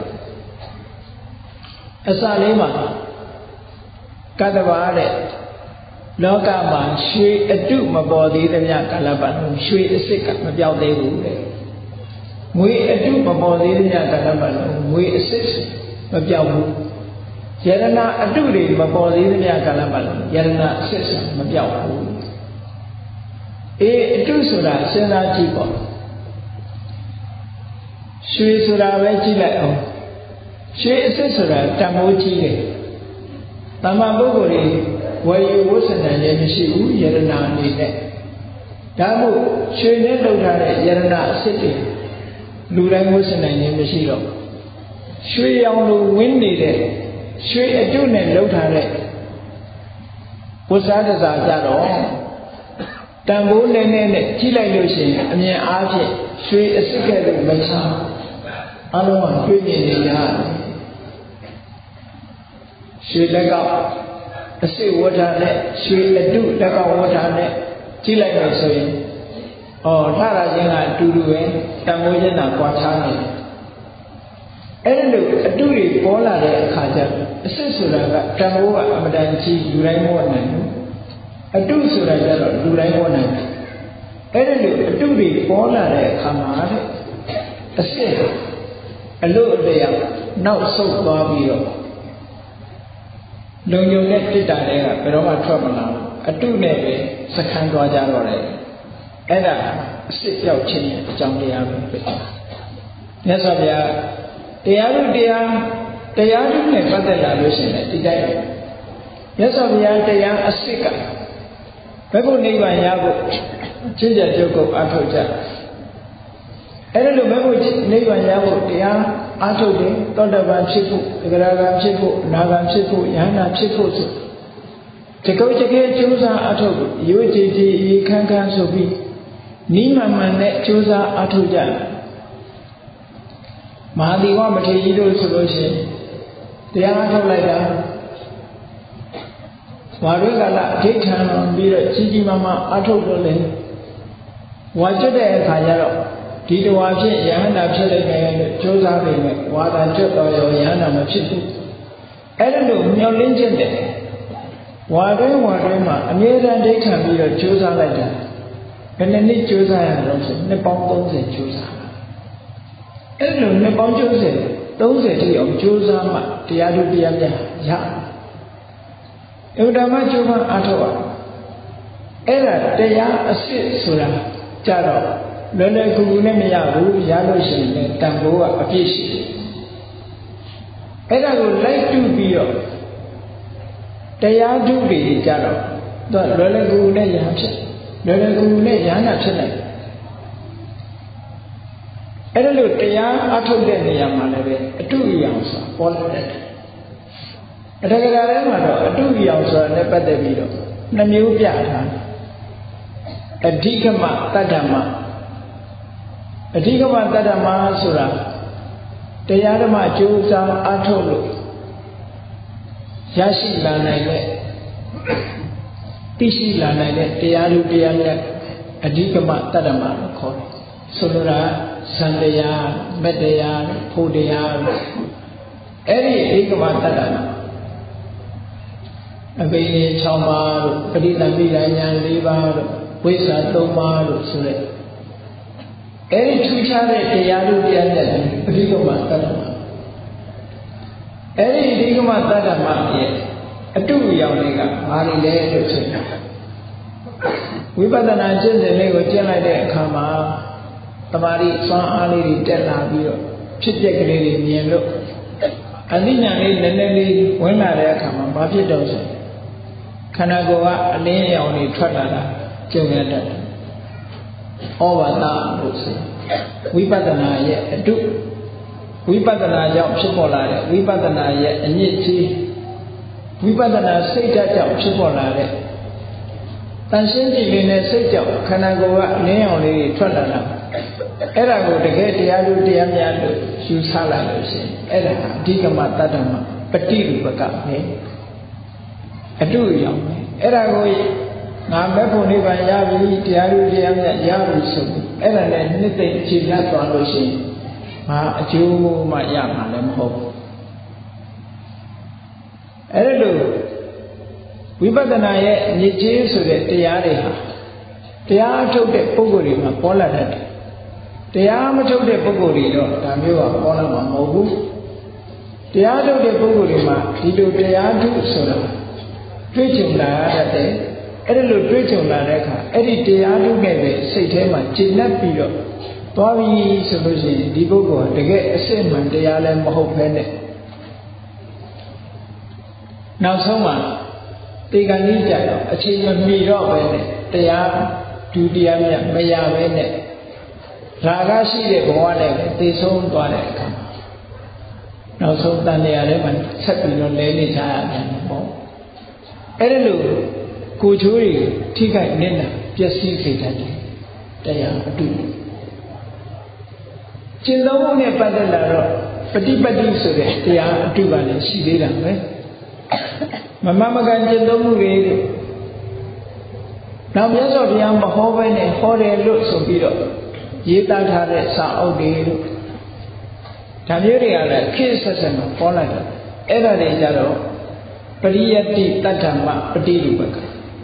အစလေးမှာကတ္တဗတဲ့လောကမှာရွှေအတုမပေါ်သေးသမျှကာလပတ်လုံးရွှေအစ်စ်ကမပြောင်းသေးဘူးတဲ့။ငွေအတုမပေါ်သေးသမျှကာလပတ်လုံးငွေအစ်စ်မပြောင်းဘူး။ယရဏအတုတွေမပေါ်သေးသမျှကာလပတ်လုံးယရဏအစ်စ်မပြောင်းဘူး။အတုဆိုတာစဉ်းစားကြည့်ပေါ့။ရွှေဆိုတာပဲကြည့်လိုက်အောင်။ရွှေအစ်စ်ဆိုတာတန်ဖိုးကြီးတယ်။တမ္မာပုဂ္ဂိုလ်တွေဝယ်ယူဝတ်ဆင်နိုင်ခြင်းမရှိဘူးယရဏအနေနဲ့ဒါမို့ရွှေနဲ့လုပ်ထားတဲ့ယရဏအစစ်တွေလူတိုင်းဝတ်ဆင်နိုင်ခြင်းမရှိတော့ရွှေရောင်လိုဝင်းနေတဲ့ရွှေအတုနဲ့လုပ်ထားတဲ့ဝတ်စားတစားကြတော့တန်ဖိုးနည်းနည်းနဲ့ကြီးလိုက်လို့ရှိရင်အမြင်အားဖြင့်ရွှေအစစ်ကဲ့သို့မချမ်းအလုံးကတွေ့မြင်နေရတယ်ရွှေလက်ကောက်အစစ်ဝဋ္ဌာနဲ့ရွှေအတုလက်ကောက်ဝဋ္ဌာနဲ့ကြီးလိုက်လို့ဆိုရင်လှရခြင်းကအတူတူပဲတန်ဖိုးခြင်းတာကွာခြားနေတယ်အဲ့ဒီလိုအတုတွေပေါ်လာတဲ့အခါကျအစစ်ဆိုတာကတန်ဖိုးကအမတန်ကြီးလူတိုင်းမဝနိုင်ဘူးအတုဆိုတာကျတော့လူတိုင်းမဝနိုင်ဘူးအဲ့ဒီလိုအတုတွေပေါ်လာတဲ့အခါမှာတဲ့အစစ်အလို့အလျောက်နောက်ဆုတ်သွားပြီးတော့လုံုံတဲ့တိတ္တာတွေကဘယ်တော့မှထွက်မလာဘူးအတုနဲ့ပဲစခန်းသွားကြတော့တယ်အဲ့ဒါအစစ်ပြောက်ခြင်းရဲ့အကြောင်းတရားပဲဖြစ်တယ်မြတ်စွာဘုရားတရားထုနဲ့ပတ်သက်လာလို့ရှိရင်ဒီတိုင်းမြတ်စွာဘုရားတရားအစစ်ကဘယ်ဖို့နိဗ္ဗာန်ရဖို့ကျင့်ကြံကြုတ်ကိုအထောက်ကြအဲ့ဒါလိုဘယ်ဖို့နိဗ္ဗာန်ရဖို့တရားအားထုတ်တယ်သောတပန်ဖြစ်ဖို့သဂရဂံဖြစ်ဖို့အနာဂံဖြစ်ဖို့ယန္တာဖြစ်ဖို့ဆိုဒီကုတ်တကယ်ကြိုးစားအားထုတ်ဖို့ရိုးကြည်ကြည်ခန်းခန်းဆိုပြီးနိမမှန်နဲ့ကြိုးစားအားထုတ်ကြမဟာသီဝမထေရကြီးတို့ဆိုလို့ရှိရင်တရားအားထုတ်လိုက်တာဝါရွေးကာလအဋိဌာန်ပြီးတော့ကြီးကြီးမားမားအားထုတ်လို့လေဝါကျွတ်တဲ့အခါကျတော့ဒီတဝါဖြစ်ယဟန္တာဖြစ်လိုက်တယ်လို့ကြိုးစားပေမဲ့ဝါဒကျွတ်တော်ရောယဟန္တာမဖြစ်ဘူးအဲ့ဒါလို့မျောလင်းချက်တယ်ဝါတွင်းမှာအမြဲတမ်းဒိဋ္ဌံပြီးတော့ကြိုးစားလိုက်တာဘယ်နှစ်ကြိုးစားရအောင်ဆိုနှစ်ပေါင်း30ကြိုးစားအဲ့လိုနှစ်ပေါင်း30ထိအောင်ကြိုးစားမှတရားထုတရားမြတ်ရဥဒ္ဓမကြိုးပမ်းအားထုတ်ရအဲ့ဒါတရားအစစ်ဆိုတာကြတော့လွယ်လွယ်ကူကူနဲ့မရဘူးရလို့ရှိရင်တန်ဖိုးကအပြည့်ရှိတယ်အဲ့ဒါကိုလိုက်တူပြီးတော့တရားထုတွေကြတော့သူကလွယ်လွယ်ကူကူနဲ့ရဟန်းဖြစ်လွယ်လွယ်ကူကူနဲ့ရဟန်းဖြစ်နိုင်အဲ့ဒါလို့တရားအထုတ်တဲ့နေရာမှာလည်းပဲအတုအယောင်ဆိုတာပေါ်လာတယ်အတက္ကရာထဲမှာတော့အတုအယောင်ဆိုတာနဲ့ပတ်သက်ပြီးတော့နှမျိုးပြထားတယ်အဓိကမတတ္တမအဓိကမတတ္တမဆိုတာတရားဓမ္မကြိုးစားအားထုတ်လို့ရရှိလာနိုင်တဲ့သိရှိလာနိုင်တဲ့တရားလူတရားမြတ်အဓိကမတတ္တမလို့ခေါ်တယ်ဆိုလိုတာဇန်တရားမက်တရားဖို့တရားအဲ့ဒီအဓိကမတတ္တမအဘိဓိ6ပါးတို့ပဋိသင်္ပိဉာဏ်4ပါးတို့ဝိဇ္ဇာ3ပါးတို့ဆိုတဲ့အဲ့ဒီထူးခြားတဲ့တရားတို့တရားမြတ်အဓိကမတတ္တမအဲ့ဒီအဓိကမတတ္တမရဲ့အတုအယောင်တွေကဘာတွေလဲလို့ဆိုရင်ဝိပဿနာကျင့်စဉ်လေးကိုကျင့်လိုက်တဲ့အခါမှာတမာတိစွမ်းအားလေးတွေတက်လာပြီးတော့ဖြစ်ပျက်ကလေးတွေမြင်လို့အသိဉာဏ်လေးနည်းနည်းလေးဝင်လာတဲ့အခါမှာဘာဖြစ်တော့ဆိုခန္ဓာကိုယ်ကအလင်းရောင်တွေထွက်လာတာကျုံရတတ်တယ်ဩဝါဒလို့ဆိုဝိပဿနာရဲ့အတုဝိပဿနာကြောင့်ဖြစ်ပေါ်လာတဲ့ဝိပဿနာရဲ့အညစ်အကြေးဝိပဿနာစိတ်ဓာတ်ကြောင့်ဖြစ်ပေါ်လာတဲ့တန်ရှင်းကြည်လင်တဲ့စိတ်ကြောင့်ခန္ဓာကိုယ်ကအလင်းရောင်လေးတွေထွက်လာတာအဲ့ဒါကိုတကယ်တရားလို့တရားများလို့ယူဆလာလို့ရှိရင်အဲ့ဒါအဓိကမတတ္တမပฏิရူပကပဲအတုအယောင်ပဲအဲ့ဒါကိုငါမဲ့ဖို့နိဗ္ဗာန်ရပြီတရားလို့တရားများရပြီဆိုပြီးအဲ့ဒါနဲ့နှစ်သိမ့်ခြေပြတ်သွားလို့ရှိရင်ငါအကျိုးမှရမှာလည်းမဟုတ်ဘူးအဲ့ဒါလို့ဝိပဿနာရဲ့ညစ်ကြေးဆိုတဲ့တရားတွေဟာတရားအထုတ်တဲ့ပုဂ္ဂိုလ်တွေမှာပေါ်လာတတ်တယ်တရားမထုတ်တဲ့ပုဂ္ဂိုလ်တွေတော့ဒါမျိုးကပေါ်လာမှာမဟုတ်ဘူးတရားထုတ်တဲ့ပုဂ္ဂိုလ်တွေမှာဒီလိုတရားထုဆိုတာတွေ့ကြုံလာရတတ်တယ်အဲ့ဒါလို့တွေ့ကြုံလာတဲ့အခါအဲ့ဒီတရားထုနဲ့ပဲစိတ်ထဲမှာကျင့်တတ်ပြီးတော့သွားပြီဆိုလို့ရှိရင်ဒီပုဂ္ဂိုလ်ကတကယ်အစစ်မှန်တရားလည်းမဟုတ်ဘဲနဲ့နောက်ဆုံးမှာတေကံကြီးကြတော့အချိန်မမီတော့ပဲနဲ့တရားဒုတိယမြတ်မရပဲနဲ့ရာဂရှိတဲ့ဘဝနဲ့ပဲသိဆုံးသွားတဲ့အခါနောက်ဆုံးတန်တရားထဲမှာဆက်ပြီးတော့လဲနေကြရပြန်ပေါ့အဲ့ဒါလို့ကိုချိုးတွေထိခိုက်နေတာပျက်စီးစေတတ်တယ်တရားအတုကျင့်သုံးမှုနဲ့ပတ်သက်လာတော့ပฏิပတ်တိဆိုတဲ့တရားအတုကလည်းရှိသေးတာပဲမမမကန်ကျင့်သုံးမှုတွေနောက်မြတ်စွာဘုရားမဟောဘဲနဲ့ဟောတယ်လို့ဆိုပြီးတော့ရေးသားထားတဲ့စာအုပ်တွေလို့ဒါမျိုးတွေကလည်းခေတ်ဆက်ဆက်မှာပေါ်လာတယ်အဲ့ဒါတွေကြတော့ပရိယတ္တိတတ္ထမပฏิရူပက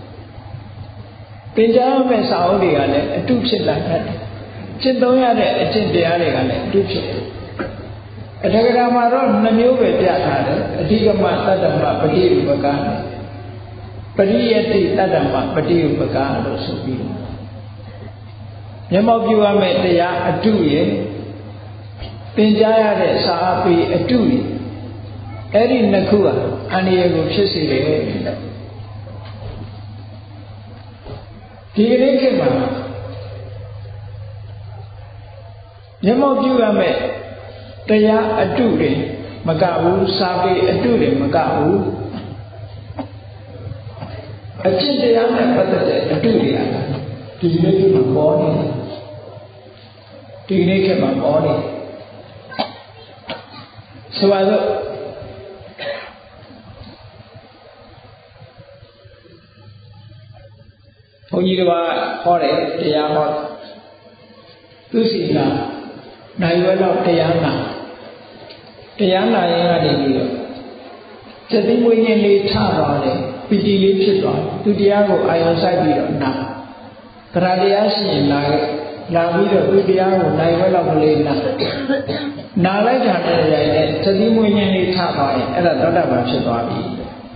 သင်ကြားမဲ့စာအုပ်တွေကလည်းအတုဖြစ်လာတတ်တယ်ကျင့်သုံးရတဲ့အကျင့်တရားတွေကလည်းအတုဖြစ်တယ်အတက္ကရာမှာတော့နှမျိုးပဲပြထားတယ်အဓိကမတတ္တမပฏิရူပကပရိယတ္တိတတ္တမပฏิရူပကလို့ဆိုပြီးမျက်မှောက်ပြုရမယ့်တရားအတုရဲ့သင်ကြားရတဲ့စာအပေအတုရဲ့အဲ့ဒီနှစ်ခုဟာအန္တရာယ်ကိုဖြစ်စေတယ်ဒီကနေ့ခေတ်မှာမျက်မှောက်ပြုရမယ့်တရားအတုတွေမကဘူးစာပေအတုတွေမကဘူးအကျင့်တရားနဲ့ပတ်သက်တဲ့အတုတွေကဒီနေ့ခေတ်မှာပေါ်နေတယ်ဒီနေ့ခေတ်မှာပေါ်နေဆိုပါစို့ဘုန်းကြီးတို့ကဟောတယ်တရားဟောသူစီကနိုင်ဝဲတော့တရားနာရင်ကနေပြီးတော့စတိမွေးခြင်းလေးထသွားတယ်ပီတိလေးဖြစ်သွားသူတရားကိုအာရုံစိုက်ပြီးတော့နာတရားတရားရှိရင်လာပြီးတော့သူတရားကိုနိုင်ဝဲလောက်ကလေးနာလိုက်တာတည်းရိုက်တဲ့စတိမွေးခြင်းလေးထသွားရင်အဲ့ဒါသောတာပန်ဖြစ်သွားပြီ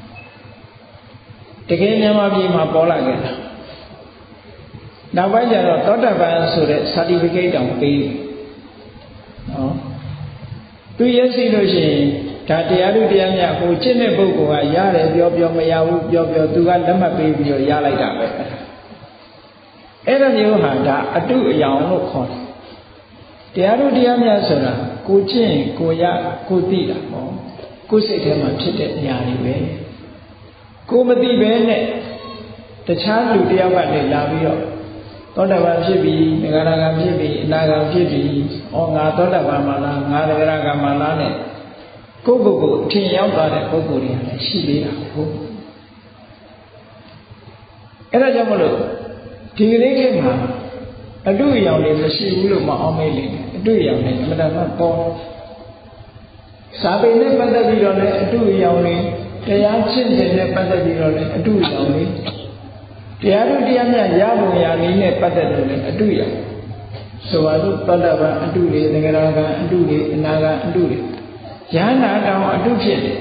တကယ်မြန်မာပြည်မှာပေါ်လာခဲ့တာနောက်ပိုင်းကျတော့သောတာပန်ဆိုတဲ့ certificate တောင်ပေးနော်သူရရှိလို့ရှိရင်ဒါတရားသူတရားမြတ်ဟိုကျင့်တဲ့ပုဂ္ဂိုလ်ကရတယ်ပြောမရဘူးပြောသူကလက်မှတ်ပေးပြီးတော့ရလိုက်တာပဲအဲ့ဒါမျိုးဟာဒါအတုအယောင်လို့ခေါ်တယ်တရားသူတရားမြတ်ဆိုတာကိုကျင့်ကိုရကိုသိတာပေါ့ကိုယ်စိတ်ထဲမှာဖြစ်တဲ့အရာတွေပဲကိုမသိပဲနဲ့တခြားလူတယောက်ကနေလာပြီးတော့သောတာပန်ဖြစ်ပြီငရဂံဖြစ်ပြီအနာဂံဖြစ်ပြီဩငါသောတာပန်မှာလားငါငရဂံမှာလားနဲ့ကိုယ့်ကိုယ်အထင်ရောက်သွားတဲ့ပုဂ္ဂိုလ်တွေလည်းရှိသေးတာဟုတ်အဲ့ဒါကြောင့်မလို့ဒီကလေးခေတ်မှာအတုအယောင်တွေမရှိဘူးလို့မအောင်မေးလိမ့်မယ်အတုအယောင်တွေအမှန်တမ်းပေါ်စာပေနဲ့ပတ်သက်ပြီးတော့လည်းအတုအယောင်တွေတရားရှင်းတဲ့နဲ့ပတ်သက်ပြီးတော့လည်းအတုအယောင်တွေတရားတို့တရားမြတ်ရပုံရနည်းနဲ့ပတ်သက်လို့လည်းအတုရဆိုပါတော့သောတာပန်အတုတွေသင်္ကရာကံအတုတွေအနာဂံအတုတွေယန္နာတောင်အတုဖြစ်တယ်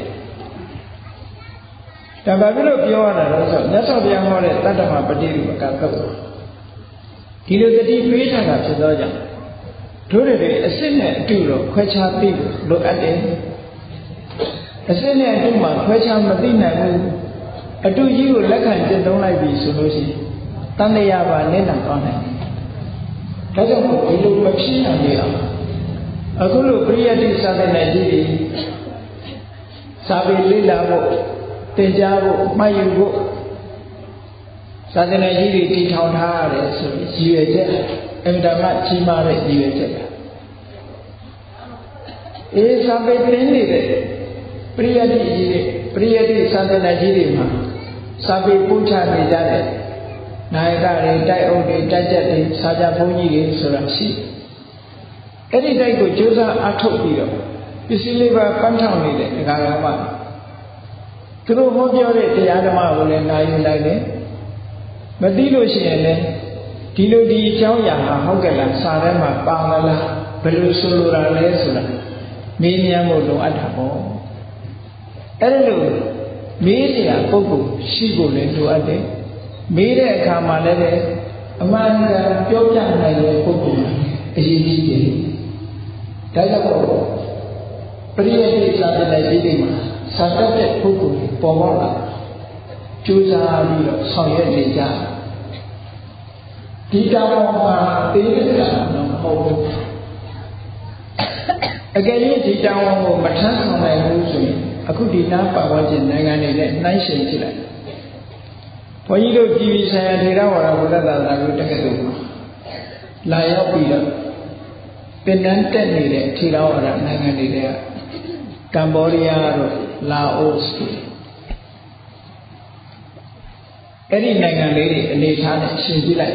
ဒါဘာဖြစ်လို့ပြောရတာလဲဆိုတော့မြတ်စွာဘုရားဟောတဲ့တတ္တမပฏิรูပကသုတ်ဒီလိုတတိပေးထားတာဖြစ်သောကြောင့်တို့တွေအစစ်နဲ့အတုတော့ခွဲခြားသိဖို့လိုအပ်တယ်အစစ်နဲ့အတုမှာခွဲခြားမသိနိုင်ဘူးအတုကြီးကိုလက်ခံကျင့်သုံးလိုက်ပြီဆိုလို့ရှိရင်တန်တရားပါနဲ့တန်သွားနိုင်တယ်ဒါကြောင့်ဒီလိုမဖြစ်နိုင်လေအောင်အခုလိုပရိယတ္တိစာသနာကြီးတွေစာပေလေ့လာဖို့သင်ကြားဖို့မှတ်ယူဖို့သာသနာကြီးတွေတည်ထောင်ထားရတယ်ဆိုပြီးရည်ရွယ်ချက်အင်တာမကြီးမားတဲ့ရည်ရွယ်ချက်စာပေသင်နေတဲ့ပရိယတ္တိကြီးတွေပရိယတ္တိသာသနာကြီးတွေမှာစာပေပို့ချနေကြတဲ့နိုင်ကတွေတိုက်အုပ်တွေတက်ကြက်တွေစာကြဘုန်းကြီးတွေဆိုတာရှိအဲ့ဒီတိုက်ကိုကြိုးစားအထုတ်ပြီးတော့ပစ္စည်းလေးပါပန်းထောင်နေတဲ့ဒကာတော်မှသူတို့ဟောပြောတဲ့တရားဓမ္မကိုလည်းနာယူလိုက်တယ်မသိလို့ရှိရင်လည်းဒီလိုဒီအကြောင်းအရာဟာဟုတ်ကဲ့လားစာထဲမှာပါမလားဘယ်လိုဆိုလိုတာလဲဆိုတာမေးမြန်းဖို့လိုအပ်တာပေါ့အဲ့ဒါလို့မေးစရာပုဂ္ဂိုလ်ရှိဖို့လည်းလိုအပ်တယ်မေးတဲ့အခါမှာလည်းပဲအမှန်တရားပြောပြနိုင်တဲ့ပုဂ္ဂိုလ်အရေးကြီးတယ်ဒါကြောင့်ပရိယတ္တိသာသနာကြီးတွေမှာစာတတ်တဲ့ပုဂ္ဂိုလ်ပေါ်ပေါက်လာကြိုးစားပြီးတော့ဆောင်ရွက်နေကြဒီတောင်းမှာတေးတဲ့ကတော့မဟုတ်ဘူးအကယ်၍ဒီတောင်းကိုမထမ်းဆောင်နိုင်ဘူးဆိုရင်အခုဒီနားပတ်ဝန်းကျင်နိုင်ငံတွေနဲ့နှိုင်းယှဉ်ကြည့်လိုက်ဘုန်းကြီးတို့ပြည်ဆိုင်ရာထေရဝါဒဘုရားသာသနာ့တက္ကသိုလ်မှာလာရောက်ပြီးတော့သင်တန်းတက်နေတဲ့ထေရဝါဒနိုင်ငံတွေကကမ္ဘောဒီးယားတို့လာအိုတို့အဲ့ဒီနိုင်ငံလေးတွေအနေထားနဲ့ရှင်းပြလိုက်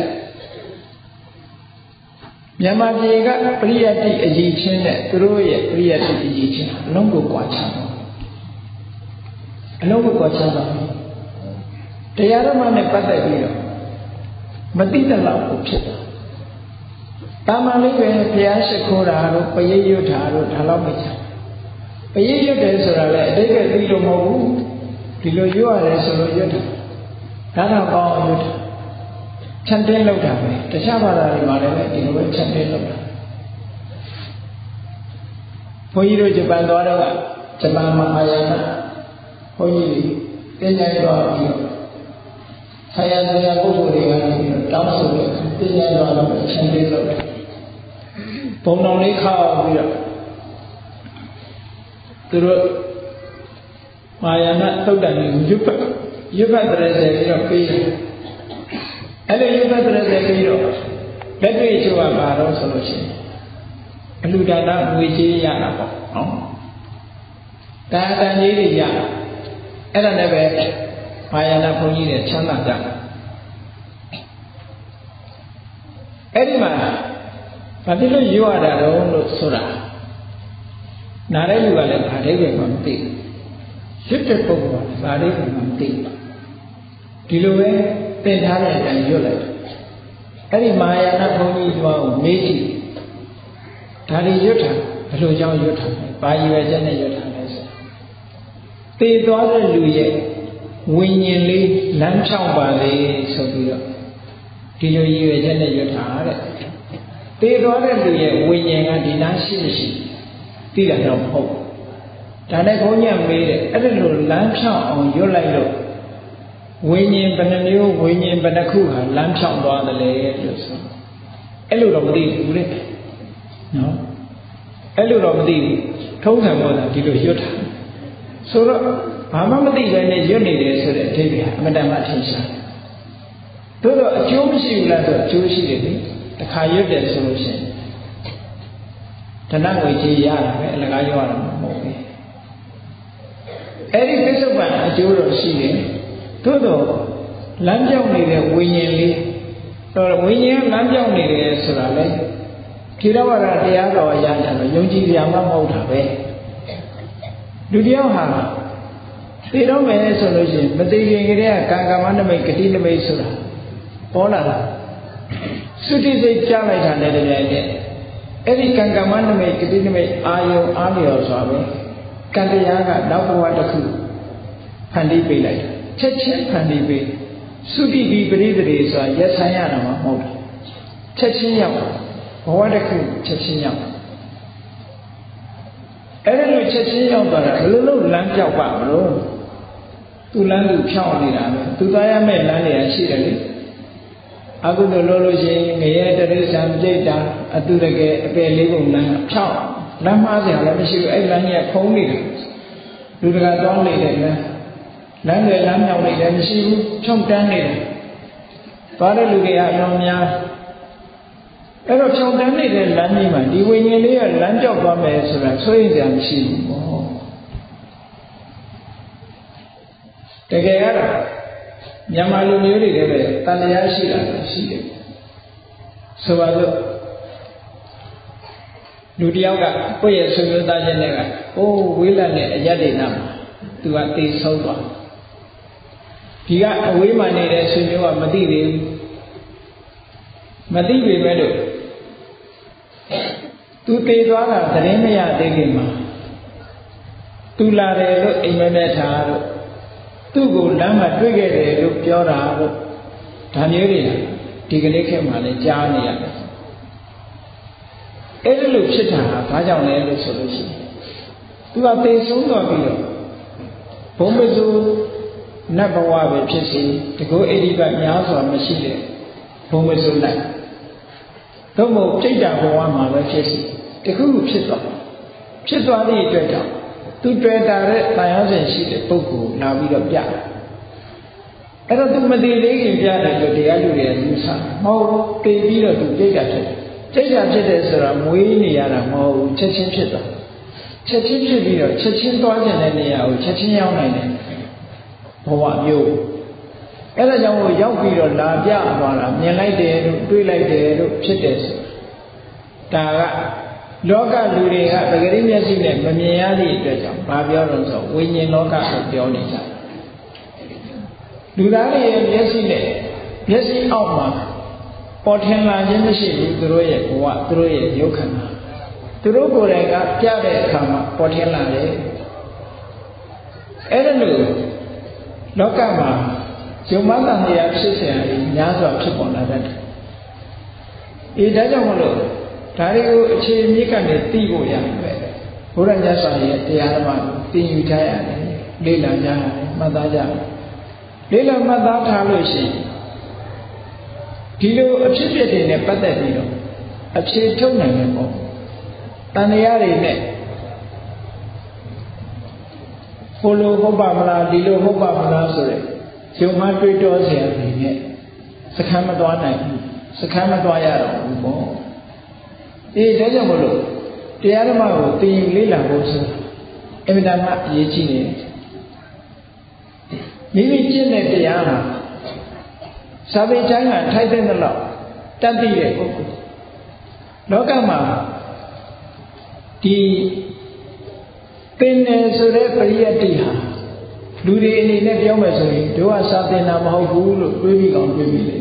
မြန်မာပြည်ကပရိယတ္တိအကြီးချင်းနဲ့သူတို့ရဲ့ပရိယတ္တိအကြီးချင်းအလုံးကိုကွာခြားတယ်အလုံးကိုကွာခြားတယ်တရားဓမ္မနဲ့ပတ်သက်ပြီးတော့မသိတဲ့လောက်ကိုဖြစ်တယ်တာမန်လေးပဲဘုရားရှိခိုးတာတို့ပရိယွတ်တာတို့ဒါတော့မချမ်းပရိယွတ်တယ်ဆိုတာလည်းအတိတ်ကသိလို့မဟုတ်ဘူးဒီလိုရွတ်ရတယ်ဆိုလို့ရွတ်တယ်ဒါတော့ကောင်းအောင်ရွတ်တယ်ချန်တင်းလောက်တာပဲတခြားဘာသာတွေမှာလည်းဒီလိုပဲချန်တင်းလောက်တာဘုန်းကြီးတို့ဂျပန်သွားတော့ဂျပန်မှာအာယာနာဘုန်းကြီးတွေတင်ကြသွားပြီးတော့ဆရာဆရာပုဂ္ဂိုလ်တွေကနေပြီးတော့တောင်းဆိုပြီးတင်ကြသွားတော့ချန်တင်းလောက်တယ်ဘုံတော်လေးခောက်ပြီးတော့သူတို့အာယာနာသုတ်တန်ကိုရွတ်ဖတ်တဲ့ပြီးတော့ပေးတယ်အဲ့လိုရွတ်ဖတ်တဲ့ပြီးတော့လက်တွေ့ချိုးကပါတော့ဆိုလို့ရှိရင်အလှူဒါနငွေကြေးရတာပေါ့နော်ဒါအတန်ကြီးတွေရအဲ့ဒါနဲ့ပဲအာယာနာဘုန်းကြီးတွေချမ်းသာကြအဲ့ဒီမှာဘာဖြစ်လို့ရွတ်ရတာတော့လို့ဆိုတာနားတဲ့လူကလည်းဘာအိဗယ်မှမသိဘူးရွတ်တဲ့ပုဂ္ဂိုလ်ကဒါလေးကိုမသိဒီလိုပဲသင်ထားတဲ့အတိုင်းရွတ်လိုက်အဲ့ဒီမာယာနာဘုန်းကြီးသွားကိုမေးကြည့်ဒါတွေရွတ်တာဘယ်လိုကြောင့်ရွတ်တာလဲဘာရည်ရွယ်ချက်နဲ့ရွတ်တာလဲဆိုသေသွားတဲ့လူရဲ့ဝိညာဉ်လေးလမ်းဖြောင်းပါလေဆိုပြီးတော့ဒီလိုရည်ရွယ်ချက်နဲ့ရွတ်တာတဲ့သေသွားတဲ့လူရဲ့ဝိညာဉ်ကဒီနားရှိမရှိသိတာတော့မဟုတ်ဒါနဲ့ဘုန်းကြီးမေးတယ်အဲ့ဒါလိုလမ်းဖြောင်းအောင်ရွတ်လိုက်လို့ဝိညာဉ်ဘယ်နှမျိုးဝိညာဉ်ဘယ်နှခုဟာလမ်းဖြောင်းသွားတယ်လေလို့ဆိုအဲ့လိုတော့မသိဘူးလေနော်အဲ့လိုတော့မသိဘူးထုံးစံပေါ်တာဒီလိုရွတ်တာဆိုတော့ဘာမှမသိဘဲနဲ့ရွတ်နေတယ်ဆိုတဲ့အဓိပ္ပာယ်အမတန်မှထင်ရှားသို့တော့အကျိုးမရှိဘူးလားဆိုအကျိုးရှိတယ်လေတစ်ခါရွတ်တယ်ဆိုလို့ရှိရင်ဓနငွေကြီးရတာပဲအလကားရွတ်ရတာမဟုတ်ဘူးအဲ့ဒီပစ္စုပန်အကျိုးတော့ရှိတယ်သို့တော့လမ်းပြောင်းနေတဲ့ဝိညာဉ်လေးဝိညာဉ်ကလမ်းပြောင်းနေတယ်ဆိုတာလေထေရဝါဒတရားတော်ရကြတော့ယုံကြည်ကြမှာမဟုတ်တာပဲလူတယောက်ဟာသိတော့မယ်ဆိုလို့ရှိရင်မသိခင်ကတည်းကကံကမ္မနမိတ်ဂတိနမိတ်ဆိုတာပေါ်လာတာသုတိစိတ်ကြားလိုက်တာနဲ့တည်းရဲ့အဲ့ဒီကံကမ္မနမိတ်ဂတိနမိတ်အာယုံအားလျော်စွာပဲကံတရားကနောက်ဘဝတစ်ခုဖန်တီးပေးလိုက်တာချက်ချင်းဖန်တီးပေးသုတိဒီပရိသေဆိုတာရက်ဆိုင်ရတာမှမဟုတ်ဘူးချက်ချင်းရောက်ဘဝတစ်ခုချက်ချင်းရောက်အဲ့ဒါလိုချက်ချင်းရောက်သွားတာဘယ်လိုလုပ်လမ်းပြောက်ပါမလို့သူလမ်းသူဖြောင်းနေတာပဲသူသွားရမယ့်လမ်းတွေရှိတယ်လေအကုသိုလ်လုပ်လို့ရှိရင်ငရဲတရိစ္ဆာန်ပြိတ္တာအတုတကယ်အပယ်လေးပုံလမ်းဖြောင်းလမ်းမှားစရာလည်းမရှိဘူးအဲ့လမ်းကြီးကခုံးနေတယ်လူတကာတောင်းနေတဲ့လမ်းတွေလမ်းမြောက်နေတယ်မရှိဘူးဖြုံတန်းနေတယ်သွားတဲ့လူတွေကအလုံးများအဲ့တော့ဖြုံတန်းနေတဲ့လမ်းကြီးမှာဒီဝိညာဉ်လေးကလမ်းကြောက်သွားမယ်ဆိုတာဆိုရင်ကြာမရှိဘူးပေါ့တကယ်ကတော့မြန်မာလူမျိုးတွေလည်းပဲတန်တရားရှိတာရှိတယ်ဆိုပါစို့လူတယောက်ကကိုယ့်ရဲ့ဆွေမျိုးသားချင်းတွေကဝေးလံတဲ့အယတ္တိနာမှာသူကသိဆုံးသွားဒီကအဝေးမှနေတဲ့ဆွေမျိုးကမသိသေးဘူးမသိပေမဲ့လို့သူသိသွားတာသတင်းမရသေးခင်မှာသူလာတယ်လို့အိမ်မက်မဲ့ထားလို့သူ့ကိုလမ်းမှာတွေ့ခဲ့တယ်လို့ပြောတာလို့ဒါမျိုးတွေဒီကနေ့ခေတ်မှာလည်းကြားနေရတယ်အဲ့ဒီလိုဖြစ်တာကဘာကြောင့်လဲလို့ဆိုလို့ရှိရင်သူကသိဆုံးသွားပြီးတော့ဘုံမစုနတ်ဘဝပဲဖြစ်စီတကောအိဒီပတ်များစွာမရှိတဲ့ဘုံမစုလိုက်တော့မို့ပြိတ္တာဘဝမှာပဲဖြစ်စီတခုခုဖြစ်သွားသည့်အတွက်ကြောင့်သူတွေ့တာတဲ့တရားစဉ်ရှိတဲ့ပုဂ္ဂိုလ်လာပြီးတော့ပြတယ်အဲ့တော့သူမသိသေးခင်ပြတယ်လို့တရားလူတွေယူဆမဟုတ်သိပြီးတော့သူပြိတ္တာဖြစ်တယ်ဆိုတာမွေးနေရတာမဟုတ်ဘူးချက်ချင်းဖြစ်သွားချက်ချင်းဖြစ်ပြီးတော့ချက်ချင်းသွားကျင်တဲ့နေရာကိုချက်ချင်းရောက်နိုင်တယ်ဘဝမျိုးအဲ့ဒါကြောင့်ရောက်ပြီးတော့လာပြသွားတာမြင်လိုက်တယ်လို့တွေးလိုက်တယ်လို့ဖြစ်တယ်ဆိုတာကလောကလူတွေကပဂရိမျက်စိနဲ့မမြင်ရသည့်အတွက်ကြောင့်ဘာပြောလို့ဆိုဝိညာဉ်လောကကိုပြောနေကြလူသားတွေရဲ့မျက်စိနဲ့မျက်စိအောက်မှာပေါ်ထင်လာခြင်းမရှိဘူးသူတို့ရဲ့ဘဝသူတို့ရဲ့ရုပ်ခန္ဓာသူတို့ကိုယ်တိုင်ကပြတဲ့အခါမှာပေါ်ထင်လာတယ်အဲ့ဒါလို့လောကမှာယုံမတန်တရားဖြစ်เสียရည်များစွာဖြစ်ပေါ်လာတတ်တယ်ဒါကြောင့်မလို့ဒါတွေကိုအခြေအမြစ်ကနေသိဖို့ရတယ်ပဲဘုရားမြတ်စွာရဲ့တရားဓမ္မကိုသိယူကြရတယ်လေ့လာကြရတယ်မှတ်သားကြရတယ်လေ့လာမှတ်သားထားလို့ရှိရင်ဒီလိုအဖြစ်အပျက်တွေနဲ့ပတ်သက်ပြီးတော့အခြေထုတ်နိုင်မယ်ပေါ့တန်တရားတွေနဲ့ဟိုလိုဟုတ်ပါမလားဒီလိုဟုတ်ပါမလားဆိုတဲ့ယုံမှတွေးတောเสียနေနဲ့စခန်းမသွားနိုင်ဘူးစခန်းမသွားရတော့ဘူးပေါ့ဒါကြောင့်မလို့တရားဓမ္မကိုသိယူလေ့လာဖို့ဆိုတာအမြဲတမ်းအရေးကြီးနေမိမိကျင့်တဲ့တရားဟာစာပေကျမ်းကထိုက်တဲ့လောက်တတ်သိတဲ့ပုဂ္ဂိုလ်လောကမှာဒီသင်တယ်ဆိုတဲ့ပရိယတ္တိဟာလူတွေအနေနဲ့ပြောမယ်ဆိုရင်တို့ကစာသင်တာမဟုတ်ဘူးလို့တွေးပြီးကောင်တွေးပြီးလေ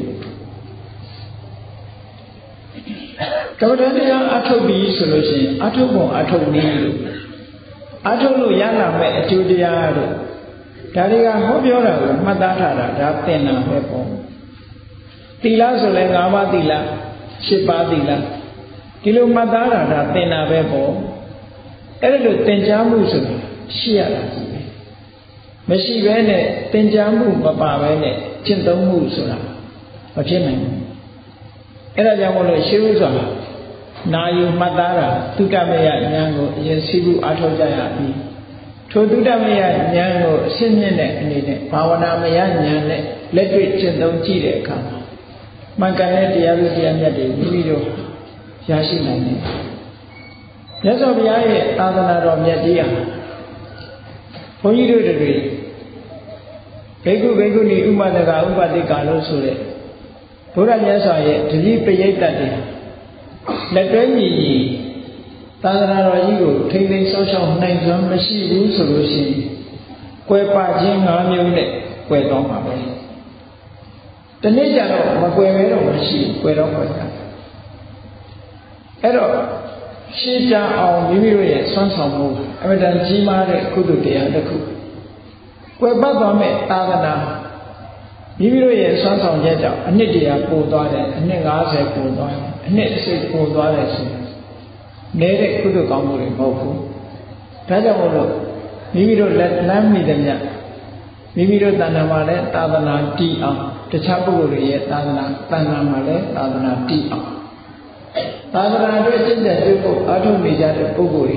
ကမ္ဘာတရားအထုတ်ပြီးဆိုလို့ရှိရင်အထုတ်ပုံအထုတ်နည်းလို့အထုတ်လို့ရလာမဲ့အကျိုးတရားလို့ဒါတွေကဟောပြောတာကိုမှတ်သားထားတာဒါသင်တာပဲပေါ့သီလဆိုလဲ၅ပါးသီလ၈ပါးသီလဒီလိုမှတ်သားတာဒါသင်တာပဲပေါ့အဲ့ဒါလို့သင်ကြားမှုဆိုတာရှိရတာကြီးပဲမရှိဘဲနဲ့သင်ကြားမှုမပါဘဲနဲ့ကျင့်သုံးမှုဆိုတာမဖြစ်နိုင်ဘူးအဲ့ဒါကြောင့်မို့လို့ရှင်းဥစွာနာယူမှတ်သားတာသုတ္တမယဉာဏ်ကိုအရင်စီးပူးအားထုတ်ကြရပြီထိုသုတ္တမယဉာဏ်ကိုအရှင်းမြင့်တဲ့အနေနဲ့ဘာဝနာမယဉာဏ်နဲ့လက်တွေ့ကျင့်သုံးကြည့်တဲ့အခါမှာမှန်ကန်တဲ့တရားဥတရားမြတ်တွေမိမိတို့ရရှိနိုင်တယ်မြတ်စွာဘုရားရဲ့သာသနာတော်မြတ်ကြီးဟာဘုန်းကြီးတို့တွေဘိက္ခုဘိက္ခုနီဥပဒကဥပတိကာလို့ဆိုတဲ့ဘုရားမြတ်စွာရဲ့တတိပရိတ်တတ်တွေလက်တွဲညီညီသာသနာတော်ကြီးကိုထိမ့်သိမ်းဆောက်ရှောက်နိုင်စွမ်းမရှိဘူးဆိုလို့ရှိရင်ကွယ်ပခြင်း၅မျိုးနဲ့ကွယ်တော့မှာပဲတနေ့ကျတော့မကွယ်ပဲတော့မရှိကွယ်တော့ကွယ်တာအဲ့တော့ရှင်းကြအောင်မိမိတို့ရဲ့စွမ်းဆောင်မှုအမြဲတမ်းကြီးမားတဲ့ကုသိုလ်တရားတစ်ခုကွယ်ပတ်သွားမဲ့သာသနာမိမိတို့ရဲ့စွမ်းဆောင်ချက်ကြောင့်အနှစ်တရာပိုသွားတယ်အနှစ်50ပိုသွားတယ်အနှစ်10ပိုသွားတယ်ဆိုနေတဲ့ကုသိုလ်ကောင်းမှုတွေမဟုတ်ဘူးဒါကြောင့်မို့လို့မိမိတို့လက်လမ်းမိတဲ့မြတ်မိမိတို့တဏ္ဍာမှာလည်းသာသနာတည်အောင်တခြားပုဂ္ဂိုလ်တွေရဲ့သာသနာတဏ္ဍာမှာလည်းသာသနာတည်အောင်သာသနာအတွက်ကျင့်ကြံပြုဖို့အားထုတ်နေကြတဲ့ပုဂ္ဂိုလ်တွေ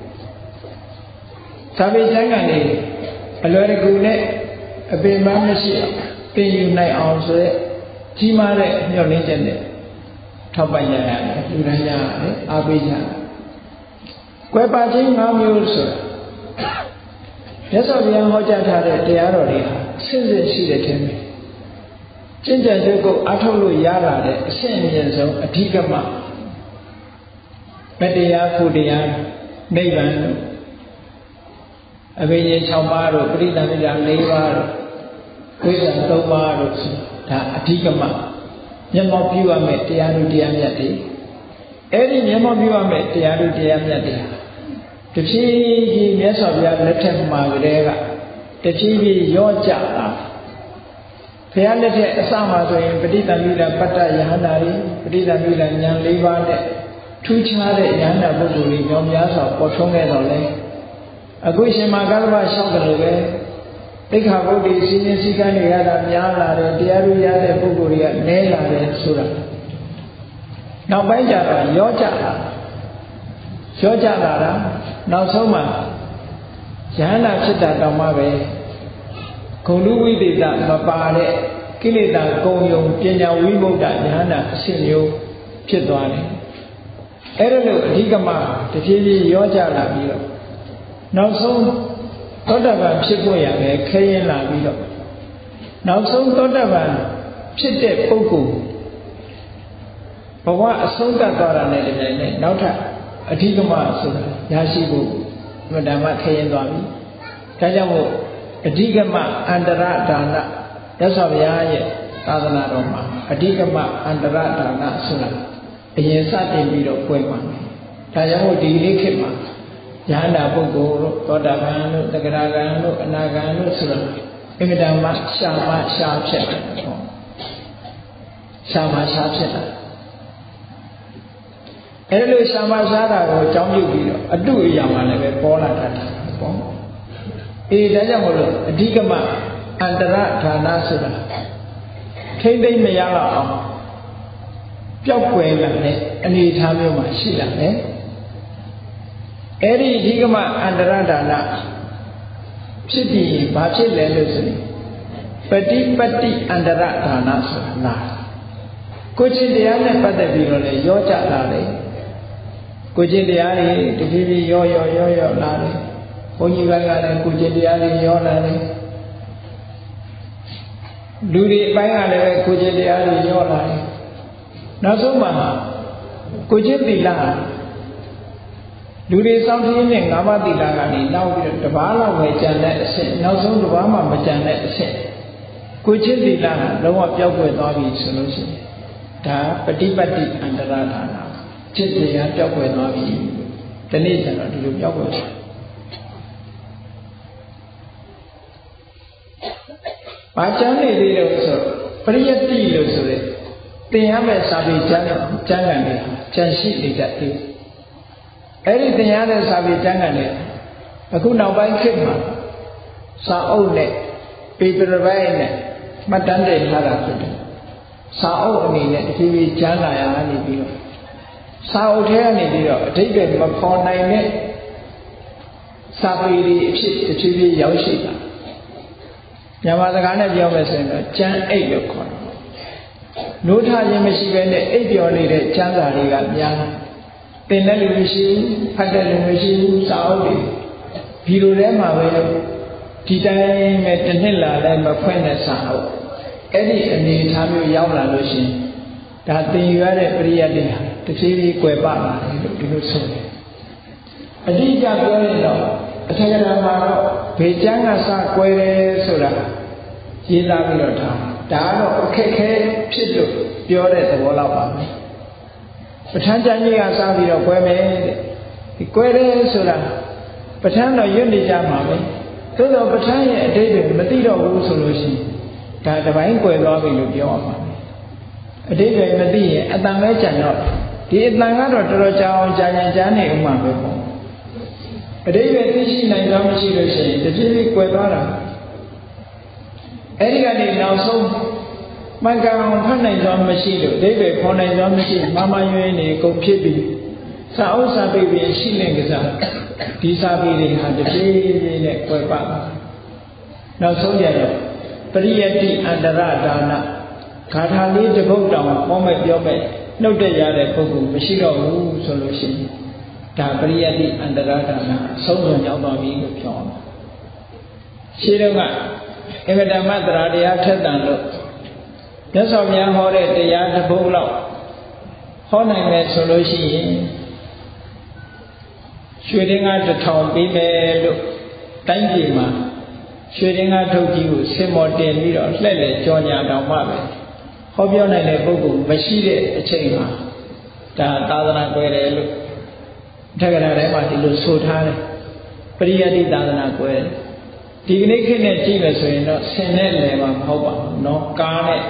သာဝေကျမ်းကနေအလွယ်တကူနဲ့အပင်မမရှိအောင်သင်ယူနိုင်အောင်ဆိုတဲ့ကြီးမားတဲ့မျှော်လင့်ချက်နဲ့ထောက်ပံ့ရရတယ်လူတိုင်းရရတယ်အားပေးကြတယ်ကွယ်ပါခြင်း၅မျိုးဆိုတာမြတ်စွာဘုရားဟောကြားထားတဲ့တရားတော်တွေဟာအစစ်စစ်ရှိတဲ့ထင်တယ်ကျင့်ကြံကြိုးကိုအားထုတ်လို့ရလာတဲ့အဆင့်အမြင့်ဆုံးအဓိကမှမတရားဖို့တရားနိဗ္ဗာန်တို့အဘိညာဉ်6ပါးတို့ပရိသန္တိတာ4ပါးတို့ဝိဇ္ဇာ3ပါးတို့ဒါအဓိကမှမျက်မှောက်ပြုရမယ့်တရားတို့တရားမြတ်တွေအဲ့ဒီမျက်မှောက်ပြုရမယ့်တရားတို့တရားမြတ်တွေတဖြည်းဖြည်းမြတ်စွာဘုရားလက်ထက်မှာကတည်းကတဖြည်းဖြည်းရော့ကျလာဘုရားလက်ထက်အစမှာဆိုရင်ပဋိသန္ဓိတာပတ္တယဟန္တာတွေပဋိသန္ဓိတာဉာဏ်၄ပါးနဲ့ထူးခြားတဲ့ယဟန္တာပုဂ္ဂိုလ်တွေကြောင့်များစွာပေါ်ထွန်းခဲ့တော့လေအခုရှင်မကာလဘလျှောက်တယ်လို့ပဲသိက္ခာပုဒ်တွေစီရင်စည်းကမ်းတွေရတာများလာတယ်တရားဥရတဲ့ပုဂ္ဂိုလ်တွေကနည်းလာတယ်ဆိုတာနောက်ပိုင်းကျတော့ရောကြလာတာနောက်ဆုံးမှာယဟန္တာဖြစ်တာတောင်မှပဲဂုဏ်လူဝိသေသမပါတဲ့ကိလေသာကုံယုံပညာဝိမု ക്ത ယဟန္တာအရှင်မျိုးဖြစ်သွားတယ်အဲ့ဒါလို့အဓိကမှတဖြည်းဖြည်းရောကြလာပြီးတော့နောက်ဆုံးသောတပန်ဖြစ်ဖို့ရမယ်ခဲရင်လာပြီးတော့နောက်ဆုံးသောတပန်ဖြစ်တဲ့ပုဂ္ဂိုလ်ဘဝအဆုံးသတ်သွားတာနဲ့တပြိုင်နက်နောက်ထပ်အဓိကမှဆိုတာရရှိဖို့မတ္တမခဲရင်သွားပြီဒါကြောင့်မို့အဓိကမှအန္တရဒါနရသော်ဘုရားရဲ့သာသနာတော်မှာအဓိကမှအန္တရဒါနဆိုတာအရင်စတင်ပြီးတော့ပွဲပါမယ်ဒါကြောင့်မို့ဒီလေးခေတ်မှာယဟန္တာပုဂ္ဂိုလ်တို့သောတာပန်တို့သက္ကရာဂံတို့အနာဂံတို့ဆိုတာအင်္ဂတမရှာဖြစ်တယ်ဟောရှာဖြစ်တာအဲ့လိုရှာတာကိုအကြောင်းပြုပြီးတော့အတုအရာမှလည်းပဲပေါ်လာတတ်တာပေါ့အေးဒါကြောင့်မို့လို့အဓိကမှအန္တရဒါနဆိုတာထိမ့်သိမ့်မရတော့အောင်ပျောက်ကွယ်လာတဲ့အနေအထားမျိုးမှာရှိလာတယ်အဲ့ဒီအဓိကမှအန္တရဒါနဖြစ်ပြီးဘာဖြစ်လဲလို့ဆိုရင်ပฏิပတ်တိအန္တရဒါနဆိုတာလားကိုချင်းတရားနဲ့ပတ်သက်ပြီးတော့လေရောကြလာတယ်ကိုချင်းတရားတွေတဖြည်းဖြည်းရောလာတယ်ဘုန်းကြီးကလည်းကိုချင်းတရားတွေရောလာတယ်လူတွေအပိုင်းကလည်းပဲကိုချင်းတရားတွေရောလာတယ်နောက်ဆုံးမှာကိုချင်းသီလလူတွေစောင့်ကြည့်နေ၅ပါးသီလကနေနောက်ပြီးတော့တစ်ပါးလောက်ပဲကြံတဲ့အဆင့်နောက်ဆုံးတစ်ပါးမှမကြံတဲ့အဆင့်ကိုချစ်သီလကလုံးဝပျောက်ကွယ်သွားပြီဆိုလို့ရှိရင်ဒါပฏิပတ်တိအန္တရဒါနจิตတရားပျောက်ကွယ်သွားပြီဒီနေ့ကျတော့ဒီလိုပျောက်ကွယ်သွားဘာကျမ်းနေသေးလို့ဆိုပရိယတ္တိလို့ဆိုတဲ့သင်ရမယ့်စာပေကျမ်းကန်တွေကျန်ရှိနေတတ်သေးအဲ့ဒီသင်ရတဲ့စာပေကျမ်းကန်တွေအခုနောက်ပိုင်းခေတ်မှာစာအုပ်နဲ့ပေပရပိုင်းနဲ့မှတ်တမ်းတင်ထားတာဖြစ်တယ်စာအုပ်အနေနဲ့တဖြည်းဖြည်းကျမ်းလာရနေပြီးတော့စာအုပ်ထဲကနေပြီးတော့အဓိပ္ပာယ်မဖော်နိုင်တဲ့စာပေတွေအဖြစ်တဖြည်းဖြည်းရောက်ရှိတာမြန်မာစကားနဲ့ပြောမယ်ဆိုရင်တော့ကျမ်းအိတ်လို့ခေါ်တယ်။နိုးထခြင်းမရှိဘဲနဲ့အိပ်ပျော်နေတဲ့ကျမ်းစာတွေကများသင်တဲ့လူမရှိဘူးဖတ်တဲ့လူမရှိဘူးစာအုပ်တွေဒီလိုထဲမှာပဲဒီတိုင်းပဲတစ်နှစ်လာလဲမဖွင့်တဲ့စာအုပ်အဲ့ဒီအနေအထားမျိုးရောက်လာလို့ရှိရင်ဒါသင်ယူရတဲ့ပရိယတ်တွေဟာတဖြည်းဖြည်းကွယ်ပလာတယ်လို့ဒီလိုဆိုတယ်။အတိအကျပြောရင်တော့အထက်ကရာမှာတော့ဘေကျမ်းကစကွယ်တယ်ဆိုတာရေးသားပြီးတော့ထားဒါကတော့အခက်ခဲဖြစ်လို့ပြောတဲ့သဘောလောက်ပါပဲပဋ္ဌာန်းကျမ်းကြီးကစပြီးတော့ကွယ်မယ်တဲ့ဒီကွယ်တယ်ဆိုတာပဋ္ဌာန်းတော့ရွတ်နေကြမှာပဲသို့တော့ပဋ္ဌာန်းရဲ့အဓိပ္ပာယ်မသိတော့ဘူးဆိုလို့ရှိရင်ဒါတစ်ပိုင်းကွယ်သွားပြီလို့ပြောရမှာပဲအဓိပ္ပာယ်မသိရင်အတန်ပဲကြံတော့ဒီအတန်ကတော့တော်တော်ကြာအောင်ကြာနေဥမှာပဲပေါ့အဓိပ္ပာယ်သိရှိနိုင်သောမရှိလို့ရှိရင်တဖြည်းဖြည်းကွယ်သွားတာအဲ့ဒီကနေနောက်ဆုံးမှန်ကန်အောင်ဖတ်နိုင်သောမရှိလို့အဓိပ္ပာယ်ဖော်နိုင်သောမရှိမမရွေးနေကုန်ဖြစ်ပြီးစာအုပ်စာပေတွေရှိလင်ကစားဒီစာပေတွေဟာတဖြည်းဖြည်းနဲ့ကွယ်ပနောက်ဆုံးရတော့ပရိယတ္တိအန္တရဒါနဂါထာလေးတစ်ပုဒ်တောင်ဟောမဲ့ပြောမဲ့နှုတ်တက်ရတဲ့ပုဂ္ဂိုလ်မရှိတော့ဘူးဆိုလို့ရှိရင်ဒါပရိယတ္တိအန္တရဒါနအဆုံးစွန်ရောက်သွားပြီလို့ပြောအောင်ရှင်းတော့ကအင်္ဂတမတရာတရားထက်တန်လို့မြတ်စွာဘုရားဟောတဲ့တရားတစ်ပုဒ်လောက်ဟောနိုင်မယ်ဆိုလို့ရှိရင်ရွှေတင်းကား1000ပြီးမယ်လို့တိုင်းပြည်မှာရွှေတင်းကားထုတ်ကြီးကိုဆင်မော်တင်ပြီးတော့လှည့်လေကြောညာတော်မှပဲဟောပြောနိုင်တဲ့ပုဂ္ဂိုလ်မရှိတဲ့အချိန်မှာဒါသာသနာကွယ်တယ်လို့ထက်ကရာထဲမှာဒီလိုဆိုထားတယ်ပရိယတ္တိသာသနာကွယ်ဒီကနေ့ခေတ်နဲ့ကြည့်မယ်ဆိုရင်တော့ဆင်နဲ့လယ်မှာမဟုတ်ပါဘူးเนาะကားနဲ့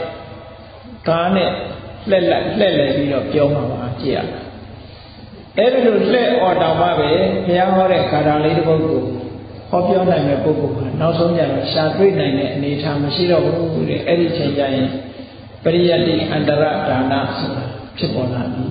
လှည့်လေပြီးတော့ပြောမှာပါကြည့်ရအဲ့ဒီလိုလှည့်អော်တောင်မှပဲဘုရားဟောတဲ့ဂါထာလေးတစ်ပုဒ်ကိုဟောပြောနိုင်တဲ့ပုဂ္ဂိုလ်ကနောက်ဆုံးကျတော့ရှာတွေ့နိုင်တဲ့အနေအထားမရှိတော့ဘူးတဲ့အဲ့ဒီချိန်ကျရင်ပရိယတ္တိအန္တရဒါနဆိုတာဖြစ်ပေါ်လာပြီ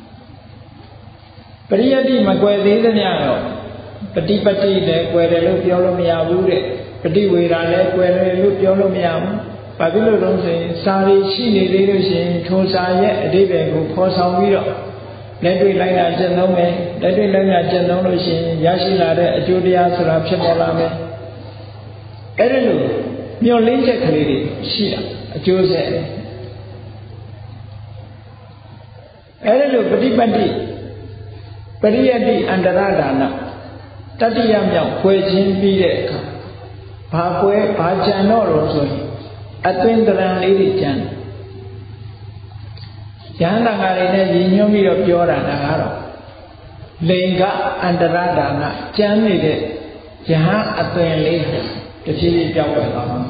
ပရိယတ္တိမကွယ်သေးသမျှတော့ပฏิပတ်တိလည်းကွယ်တယ်လို့ပြောလို့မရဘူးတဲ့ပฏิဝေဒလည်းကွယ်တယ်လို့ပြောလို့မရဘူးဘာဖြစ်လို့လဲဆိုရင်စာရီရှိနေသေးလို့ရှိရင်ထိုစာရဲ့အဓိပ္ပာယ်ကိုဖော်ဆောင်ပြီးတော့လက်တွေ့လိုက်တာကျင့်သုံးမယ်လက်တွေ့လိုက်တာကျင့်သုံးလို့ရှိရင်ရရှိလာတဲ့အကျိုးတရားဆိုတာဖြစ်ပေါ်လာမယ်အဲ့ဒါလို့မျောလင်းချက်ကလေးတွေရှိတာအကျိုးဆက်အဲ့ဒါလို့ပฏิပတ်တိပရိယတ္တိအန္တရဒါနတတိယမြောက်ကွယ်ခြင်းပြီးတဲ့အခါဘာကြံတော့လို့ဆိုရင်အသွင်တရံလေးတွေကြံရဟန္တာငါတွေနဲ့ညီညွတ်ပြီးတော့ပြောတာဒါကတော့လိင်ကအန္တရဒါနကြံနေတဲ့ယဟန်အသွင်လေးတဖြည်းဖြည်းပြောင်းလဲသွားမှာ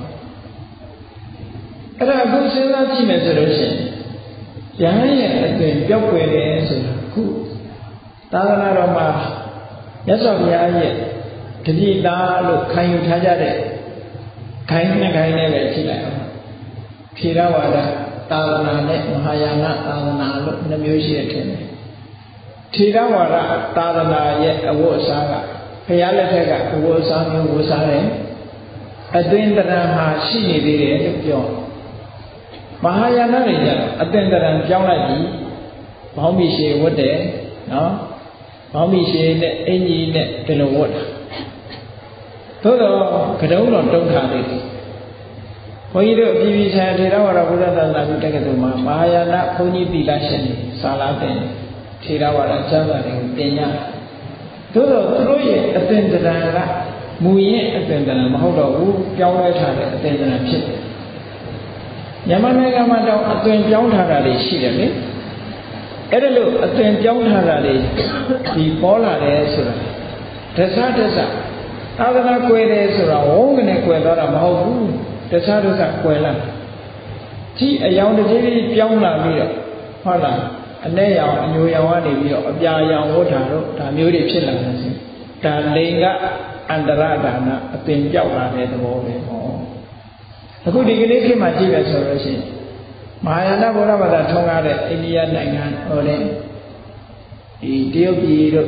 အဲ့ဒါအခုစဉ်းစားကြည့်မယ်ဆိုလို့ရှိရင်ယဟန်ရဲ့အသွင်ပြောက်ွယ်တယ်ဆိုတာခုသာသနာတော်မှာမြတ်စွာဘုရားရဲ့တတိသားလို့ခံယူထားကြတဲ့ခိုင်းနှစ်ခိုင်းနဲ့ပဲကြည့်လိုက်အောင်ထေရဝါဒသာသနာနဲ့မဟာယာနသာသနာလို့နှမျိုးရှိတဲ့ထင်တယ်ထေရဝါဒသာသနာရဲ့အဝတ်အစားကဘုရားလက်ထက်ကအဝတ်အစားမျိုးဝတ်စားတယ်အသွင်တရံမှာရှိနေသေးတယ်လို့ပြောမဟာယာနတွေကျတော့အသွင်တရံပြောင်းလိုက်ပြီးဘောင်းမီရှည်ဝတ်တယ်နော်ဘောင်းမီရှည်နဲ့အင်ကြီးနဲ့ဒီလိုဝတ်တာသို့တော့ကတုံးတော်တုံးထားသေးတယ်ဘုန်းကြီးတို့အပြည်ပြည်ဆိုင်ရာထေရဝါဒဘုရားသာသနာပြုတက္ကသိုလ်မှာမဟာယာနဘုန်းကြီးသီလရှင်တွေစာလာတင်ထေရဝါဒကျမ်းစာတွေကိုတင်ကြသို့တော့သူတို့ရဲ့အသင်္ဍာန်ကမူရင်းအသင်္ဍာန်မဟုတ်တော့ဘူးပြောင်းလဲထားတဲ့အသင်္ဍာန်ဖြစ်တယ်မြန်မာနိုင်ငံမှာတော့အသွင်ပြောင်းထားတာတွေရှိတယ်လေအဲ့ဒါလို့အသွင်ပြောင်းထားတာတွေဒီပေါ်လာတယ်ဆိုတာတဆသာသနာကွယ်တယ်ဆိုတာဝုန်းကနေကွယ်သွားတာမဟုတ်ဘူးတဆကွယ်လာကြီးအယောင်တစ်ပြေးပြောင်းလာပြီးတော့ဟုတ်လားအနဲ့ရောင်အညိုရောင်ကနေပြီးတော့အပြာရောင်ဝတ်တာတော့ဒါမျိုးတွေဖြစ်လာတယ်ဆိုဒါလိင်ကအန္တရဒါနအပင်ပြောက်လာတဲ့သဘောပဲဟောအခုဒီကနေ့ခေတ်မှာကြည့်ရဆိုလို့ရှိရင်မဟာယာနဗုဒ္ဓဘာသာထုံးကားတဲ့အိန္ဒိယနိုင်ငံဟောတဲ့ဒီတရုတ်ပြည်တို့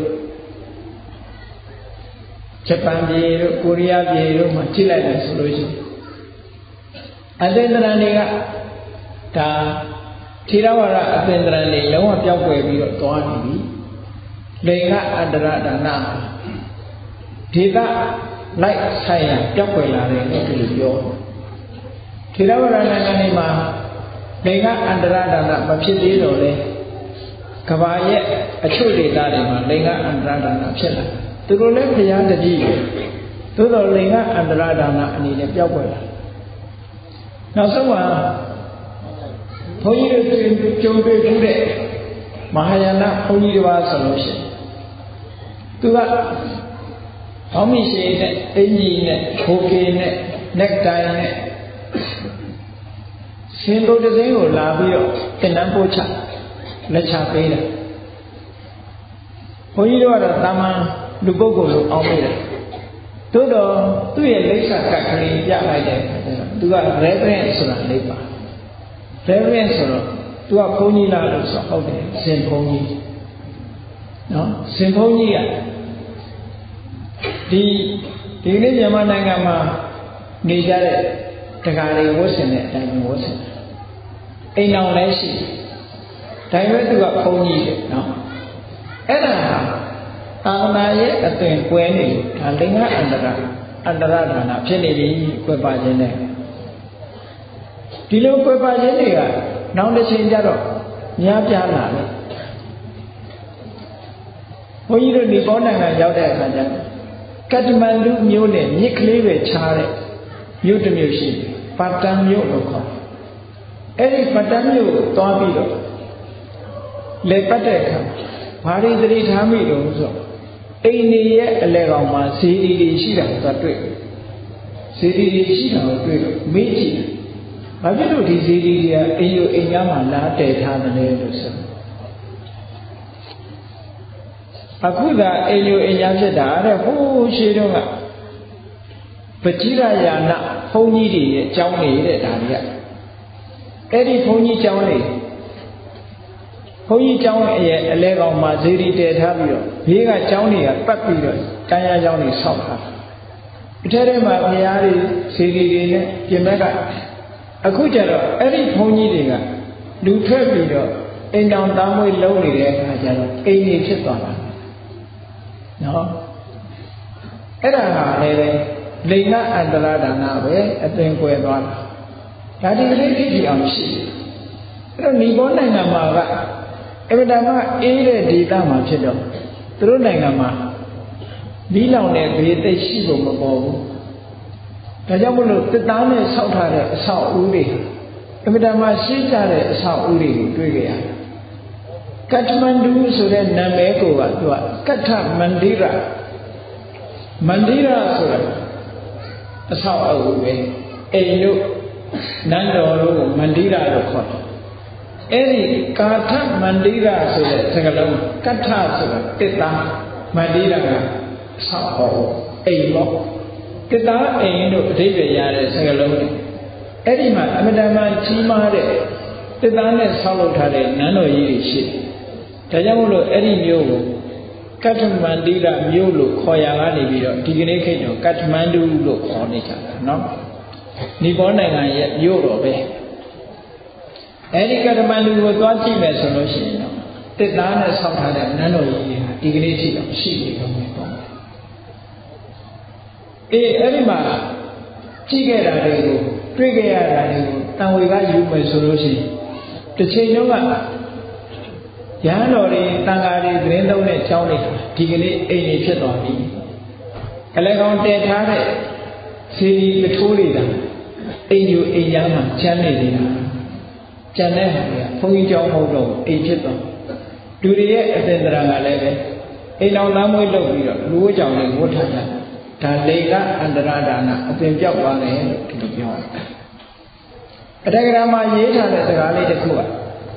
ဂျပန်ပြည်တို့ကိုရီးယားပြည်တို့မှာကြည့်လိုက်တယ်ဆိုလို့ရှိရင်အသင်္ဍာန်တွေကဒါထေရဝါဒအသင်္ဍာန်တွေလုံးဝပျောက်ကွယ်ပြီးတော့သွားနေပြီလိင်ကအန္တရဒါနဒေသလိုက်ဆိုင်ရာပျောက်ကွယ်လာတယ်လို့ဒီလိုပြောထေရဝါဒနိုင်ငံတွေမှာလိင်ကအန္တရဒါနမဖြစ်သေးတော့လေကဘာရဲ့အချို့ဒေသတွေမှာလိင်ကအန္တရဒါနဖြစ်လာသူတို့လည်းဘုရားတပည့်သို့တော်လိင်ကအန္တရဒါနအနေနဲ့ပျောက်ကွယ်လာနောက်ဆုံးမှာဘုန်းကြီးတို့ကြုံတွေ့မှုတဲ့မဟာယာနဘုန်းကြီးတစ်ပါးဆိုလို့ရှိရင်သူကဘောင်းမီရှည်နဲ့အင်ကြီးနဲ့ဘိုကေနဲ့နက်တိုင်နဲ့ရှင်ဘုဒ္ဓဇင်းကိုလာပြီးတော့သင်္นานပို့ချလက်ချပေးတယ်ဘုန်းကြီးတို့ကတော့တာမန်လူပုဂ္ဂိုလ်လိုအောင်းမိတယ်သို့တော့သူ့ရဲ့လိပ်စာကတ်ကလေးပြလိုက်တဲ့အခါကျတော့သူက reverence ဆိုတာလေးပါ reverence ဆိုတော့သူကဘုန်းကြီးလားလို့ဆိုဟုတ်တယ်ရှင်ဘုန်းကြီးနော်ရှင်ဘုန်းကြီးကဒီနေ့မြန်မာနိုင်ငံမှာနေကြတဲ့တရားတွေဝတ်ဆင်တဲ့အတိုင်းဝတ်ဆင်အိမ်တော်လည်းရှိဒါပေမဲ့သူကဘုန်းကြီးတယ်နော်အဲ့ဒါဟာသာသနာရဲ့အသွင်ကွဲနေလို့ဒါလိင်္ဂအန္တရဒါနဖြစ်နေပြီကွယ်ပါခြင်းနဲ့ဒီလိုကွယ်ပါခြင်းတွေကနောက်တစ်ချိန်ကျတော့များပြားလာတယ်ဘုန်းကြီးတို့ဒီပေါ်နိုင်ငံရောက်တဲ့အခါကျတော့ကတ္တမန္တုမြို့နဲ့မြစ်ကလေးပဲခြားတဲ့မြို့တစ်မြို့ရှိတယ်ပါတန်မြို့လို့ခေါ်အဲ့ဒီပါတန်မြို့ကိုသွားပြီးတော့လေပတ်တဲ့အခါဘာတွေသတိထားမိလို့ဆိုအိမ်နေရဲ့အလဲကောင်မှာဇေဒီတွေရှိတာကိုတွေ့ဇေဒီတွေရှိတာကိုတွေ့တော့မေးကြည့်တယ်ဘာဖြစ်လို့ဒီဇေဒီတွေကအိမ်อยู่အိမ်သားမှာလာတည်ထားတယ်လို့ဆိုအခုသာအိမ်อยู่အိမ်သားဖြစ်တာတဲ့ဟိုးရှိတော့ကပจิရယာနဘုန်းကြီးတွေရဲ့အကြောင်းနေတဲ့ဒါတွေကအဲ့ဒီဘုန်းကြီးကျောင်းတွေဘုန်းကြီးကျောင်းရဲ့အလဲကောင်မှာဇေဒီတည်ထားပြီးတော့ဘေးကကျောင်းတွေကပတ်ပြီးတော့တရားကျောင်းတွေဆောက်ထားအထက်ထဲမှာဘုရားတွေဇေဒီတွေနဲ့ပြင်ဘက်ကအခုကျတော့အဲ့ဒီဘုန်းကြီးတွေကလူထွက်ပြီးတော့အိမ်တော်သားမွေးလုံးနေတဲ့အခါကျတော့အိမ်ကြီးဖြစ်သွားတာနော်အဲ့ဒါဟာလည်းလိင်္ဂအန္တရဒါနပဲအသွင်ကွယ်သွားတာဒါဒီကလေးဖြစ်ကြအောင်ရှိတယ်အဲ့တော့ဒီဘောနိုင်ငံမှာကအဗဒမအေးတဲ့ဒေသမှာဖြစ်တော့သူတို့နိုင်ငံမှာဒီလောင်တဲ့ဘေးသိရှိဖို့မပေါ်ဘူးဒါကြောင့်မလို့တစ်သားနဲ့ဆောက်ထားတဲ့အဆောက်အဦတွေအဗဒမရှိကြတဲ့အဆောက်အဦတွေကိုတွေ့ကြရတယ်ကတ္တမန္တုဆိုတဲ့နာမည်ကိုကသူကကဋ္ဌမန္တိရဆိုတာအဆောက်အဦပဲအိမ်တို့နန်းတော်တို့မန္တိရလို့ခေါ်တယ်အဲ့ဒီကာထမန္တိရဆိုတဲ့စကားလုံးကဋ္ဌဆိုတာတစ်သားမန္တိရကအဆောက်အဦအိမ်ပေါ့တစ်သားအိမ်တို့အဓိပ္ပာယ်ရတဲ့စကားလုံးအဲ့ဒီမှာအမတန်မှကြီးမားတဲ့တစ်သားနဲ့ဆောက်လုပ်ထားတဲ့နန်းတော်ကြီးတွေရှိတယ်ဒါကြောင့်မို့လို့အဲ့ဒီမြို့ကိုကတ္ထမန္တိရမြို့လို့ခေါ်ရကနေပြီးတော့ဒီကနေ့ခေတ်တော့ကတ္ထမန္တုလို့ခေါ်နေကြတာနော်နီပေါနိုင်ငံရဲ့မြို့တော်ပဲအဲ့ဒီကတ္ထမန္တုကိုသွားကြည့်မယ်ဆိုလို့ရှိရင်တော့တစ်သားနဲ့ဆောက်ထားတဲ့နန်းတော်ကြီးတွေဟာဒီကနေ့ထိတော့ရှိနေတော့မယ်ပေါ့အဲ့ဒီမှာကြည့်ခဲ့တာတွေကိုတွေ့ခဲ့ရတာတွေကိုတန်ဝေကယူမယ်ဆိုလို့ရှိရင်တစ်ချိန်လုံးကရဟန်းတော်တွေတန်ဃာတွေသတင်းသုံးတဲ့ကျောင်းတွေဒီကနေ့အိမ်တွေဖြစ်သွားပြီကလေးကောင်တည်ထားတဲ့စီဒီပထိုးတွေတာအိမ်ယူအိမ်ကြားမှာကျန်နေနေတာကျန်တဲ့ဟာတွေကဘုန်းကြီးကျောင်းမဟုတ်တော့အိမ်ဖြစ်သွားလူတွေရဲ့အသင်္တရာကလည်းပဲအိမ်တော်သားမွေးလုပ်ပြီးတော့လူဝကြောင်တွေဝတ်ထားကြဒါလေကအန္တရာဒါနအပင်ပြောက်သွားတယ်လို့ဒီလိုပြောတာအတက္ကရာမှာရေးထားတဲ့စကားလေးတစ်ခုက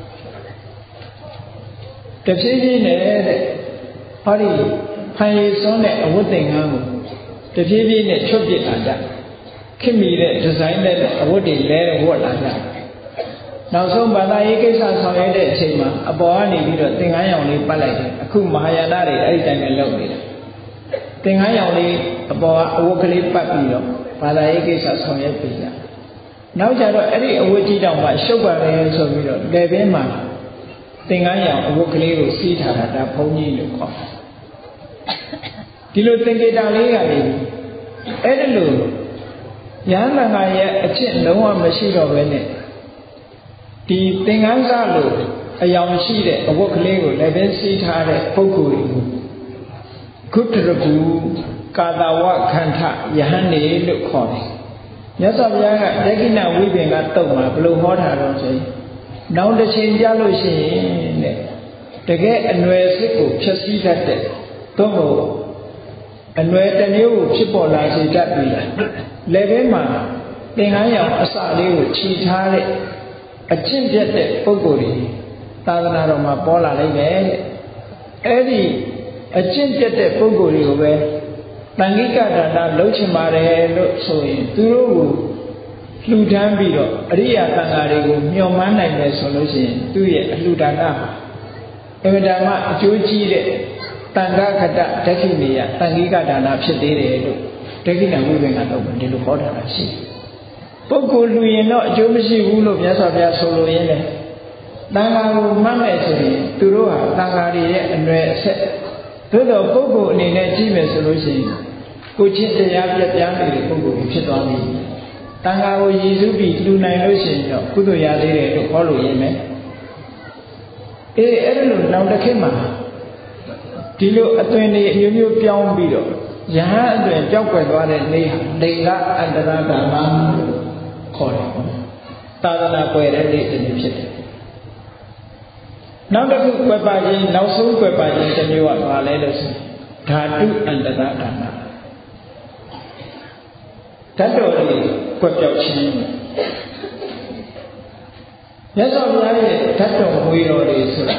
တဖြည်းဖြည်းနဲ့တဲ့ဟောဒီဖန်ရည်စွန်းတဲ့အဝတ်သင်္ကန်းကိုတဖြည်းဖြည်းနဲ့ချွတ်ပစ်လာကြခင်မီတဲ့ဒီဇိုင်းနဲ့အဝတ်တွေလဲဝတ်လာကြနောက်ဆုံးဘာသာရေးကိစ္စဆောင်ရွက်တဲ့အချိန်မှာအပေါ်ကနေပြီးတော့သင်္ကန်းရောင်လေးပတ်လိုက်တယ်အခုမဟာယာနတွေအဲ့ဒီတိုင်းပဲလုပ်နေတယ်သင်္ကန်းရောင်လေးအပေါ်ကအဝတ်ကလေးပတ်ပြီးတော့ဘာသာရေးကိစ္စဆောင်ရွက်ပြီးကြနောက်ကြတော့အဲ့ဒီအဝတ်ကြီးတောင်မှရှုပ်ပါလေဆိုပြီးတော့လေပင်မှာသင်္ကန်းရောင်အဝတ်ကလေးကိုစီးထားတာဒါဘုန်းကြီးလို့ခေါ်ဒီလိုသင်္ကေတလေးကနေအဲ့ဒီလိုရဟန်းသံဃာရဲ့အကျင့်လုံးဝမရှိတော့ဘဲနဲ့ဒီသင်္ကန်းစားလို့အယောင်ရှိတဲ့အဝတ်ကလေးကိုလည်းပဲစီးထားတဲ့ပုဂ္ဂိုလ်ကိုကုတ္တရကူကာသဝခန္ဓယဟန်နေလို့ခေါ်တယ်မြတ်စွာဘုရားကဒက္ခိဏဝိပင်ကတုတ်မှာဘယ်လိုဟောထားတော့ဆိုရင်နောက်တစ်ချိန်ကြားလို့ရှိရင်တဲ့တကယ်အနွယ်စစ်ကိုဖြည့်ဆည်းတတ်တဲ့သို့မဟုတ်အနွယ်တစ်မျိုးကိုဖြစ်ပေါ်လာစေတတ်ပြီလေဘဲမှာသင်္ကန်းရောင်အစလေးကိုခြိထားတဲ့အကျင့်ပြတ်တဲ့ပုဂ္ဂိုလ်တွေသာသနာတော်မှာပေါ်လာနိုင်တယ်တဲ့အဲ့ဒီအကျင့်ပြတ်တဲ့ပုဂ္ဂိုလ်တွေကိုပဲတန်ခိကဒါနလုပ်ချင်ပါတယ်လို့ဆိုရင်သူတို့ကိုလှူဒန်းပြီးတော့အရိယာသံဃာတွေကိုမျှော်မှန်းနိုင်တယ်ဆိုလို့ရှိရင်သူ့ရဲ့အလှူဒါနအမြဲတမ်းအကျိုးကြီးတဲ့တန်ခခတဒက္ခိဏေယတန်ခိကဒါနဖြစ်သေးတယ်လို့ဒက္ခိဏဝိပင်ကတော့ဒီလိုဟောထားတာရှိတယ်ပုဂ္ဂိုလ်လူရင်တော့အကျိုးမရှိဘူးလို့မြတ်စွာဘုရားဆိုလိုရင်းနဲ့တန်ခါကိုမှတ်မယ်ဆိုရင်သူတို့ဟာတန်ခါတွေရဲ့အနွယ်အဆက်သို့တော့ပုဂ္ဂိုလ်အနေနဲ့ကြည့်မယ်ဆိုလို့ရှိရင်ကိုချင်းတရားပြပြနေတဲ့ပုဂ္ဂိုလ်ဖြစ်သွားပြီတန်ခါကိုရည်စူးပြီးလူနိုင်လို့ရှိရင်တော့ကုသိုလ်ရသေးတယ်လို့ဟောလို့ရင်းမယ်အဲ့ဒါလို့နောက်တစ်ခေတ်မှာဒီလိုအသွင်တွေအမျိုးမျိုးပြောင်းပြီးတော့ယဟန်အသွင်ပြောက်ွယ်သွားတဲ့နေဟာလေကအန္တရာဒါနခေါ်တယ်သာသနာကွယ်တဲ့နေ့တစ်နေ့ဖြစ်တယ်နောက်တစ်ခုကွယ်ပါခြင်းနောက်ဆုံးကွယ်ပါခြင်းတစ်မျိုးကဘာလဲလို့ဆိုဓာတုအန္တရာဒါနဓာတ်တော်တွေကွယ်ပြောက်ခြင်းမြတ်စွာဘုရားရဲ့ဓာတ်တော်မွေတော်တွေဆိုတာ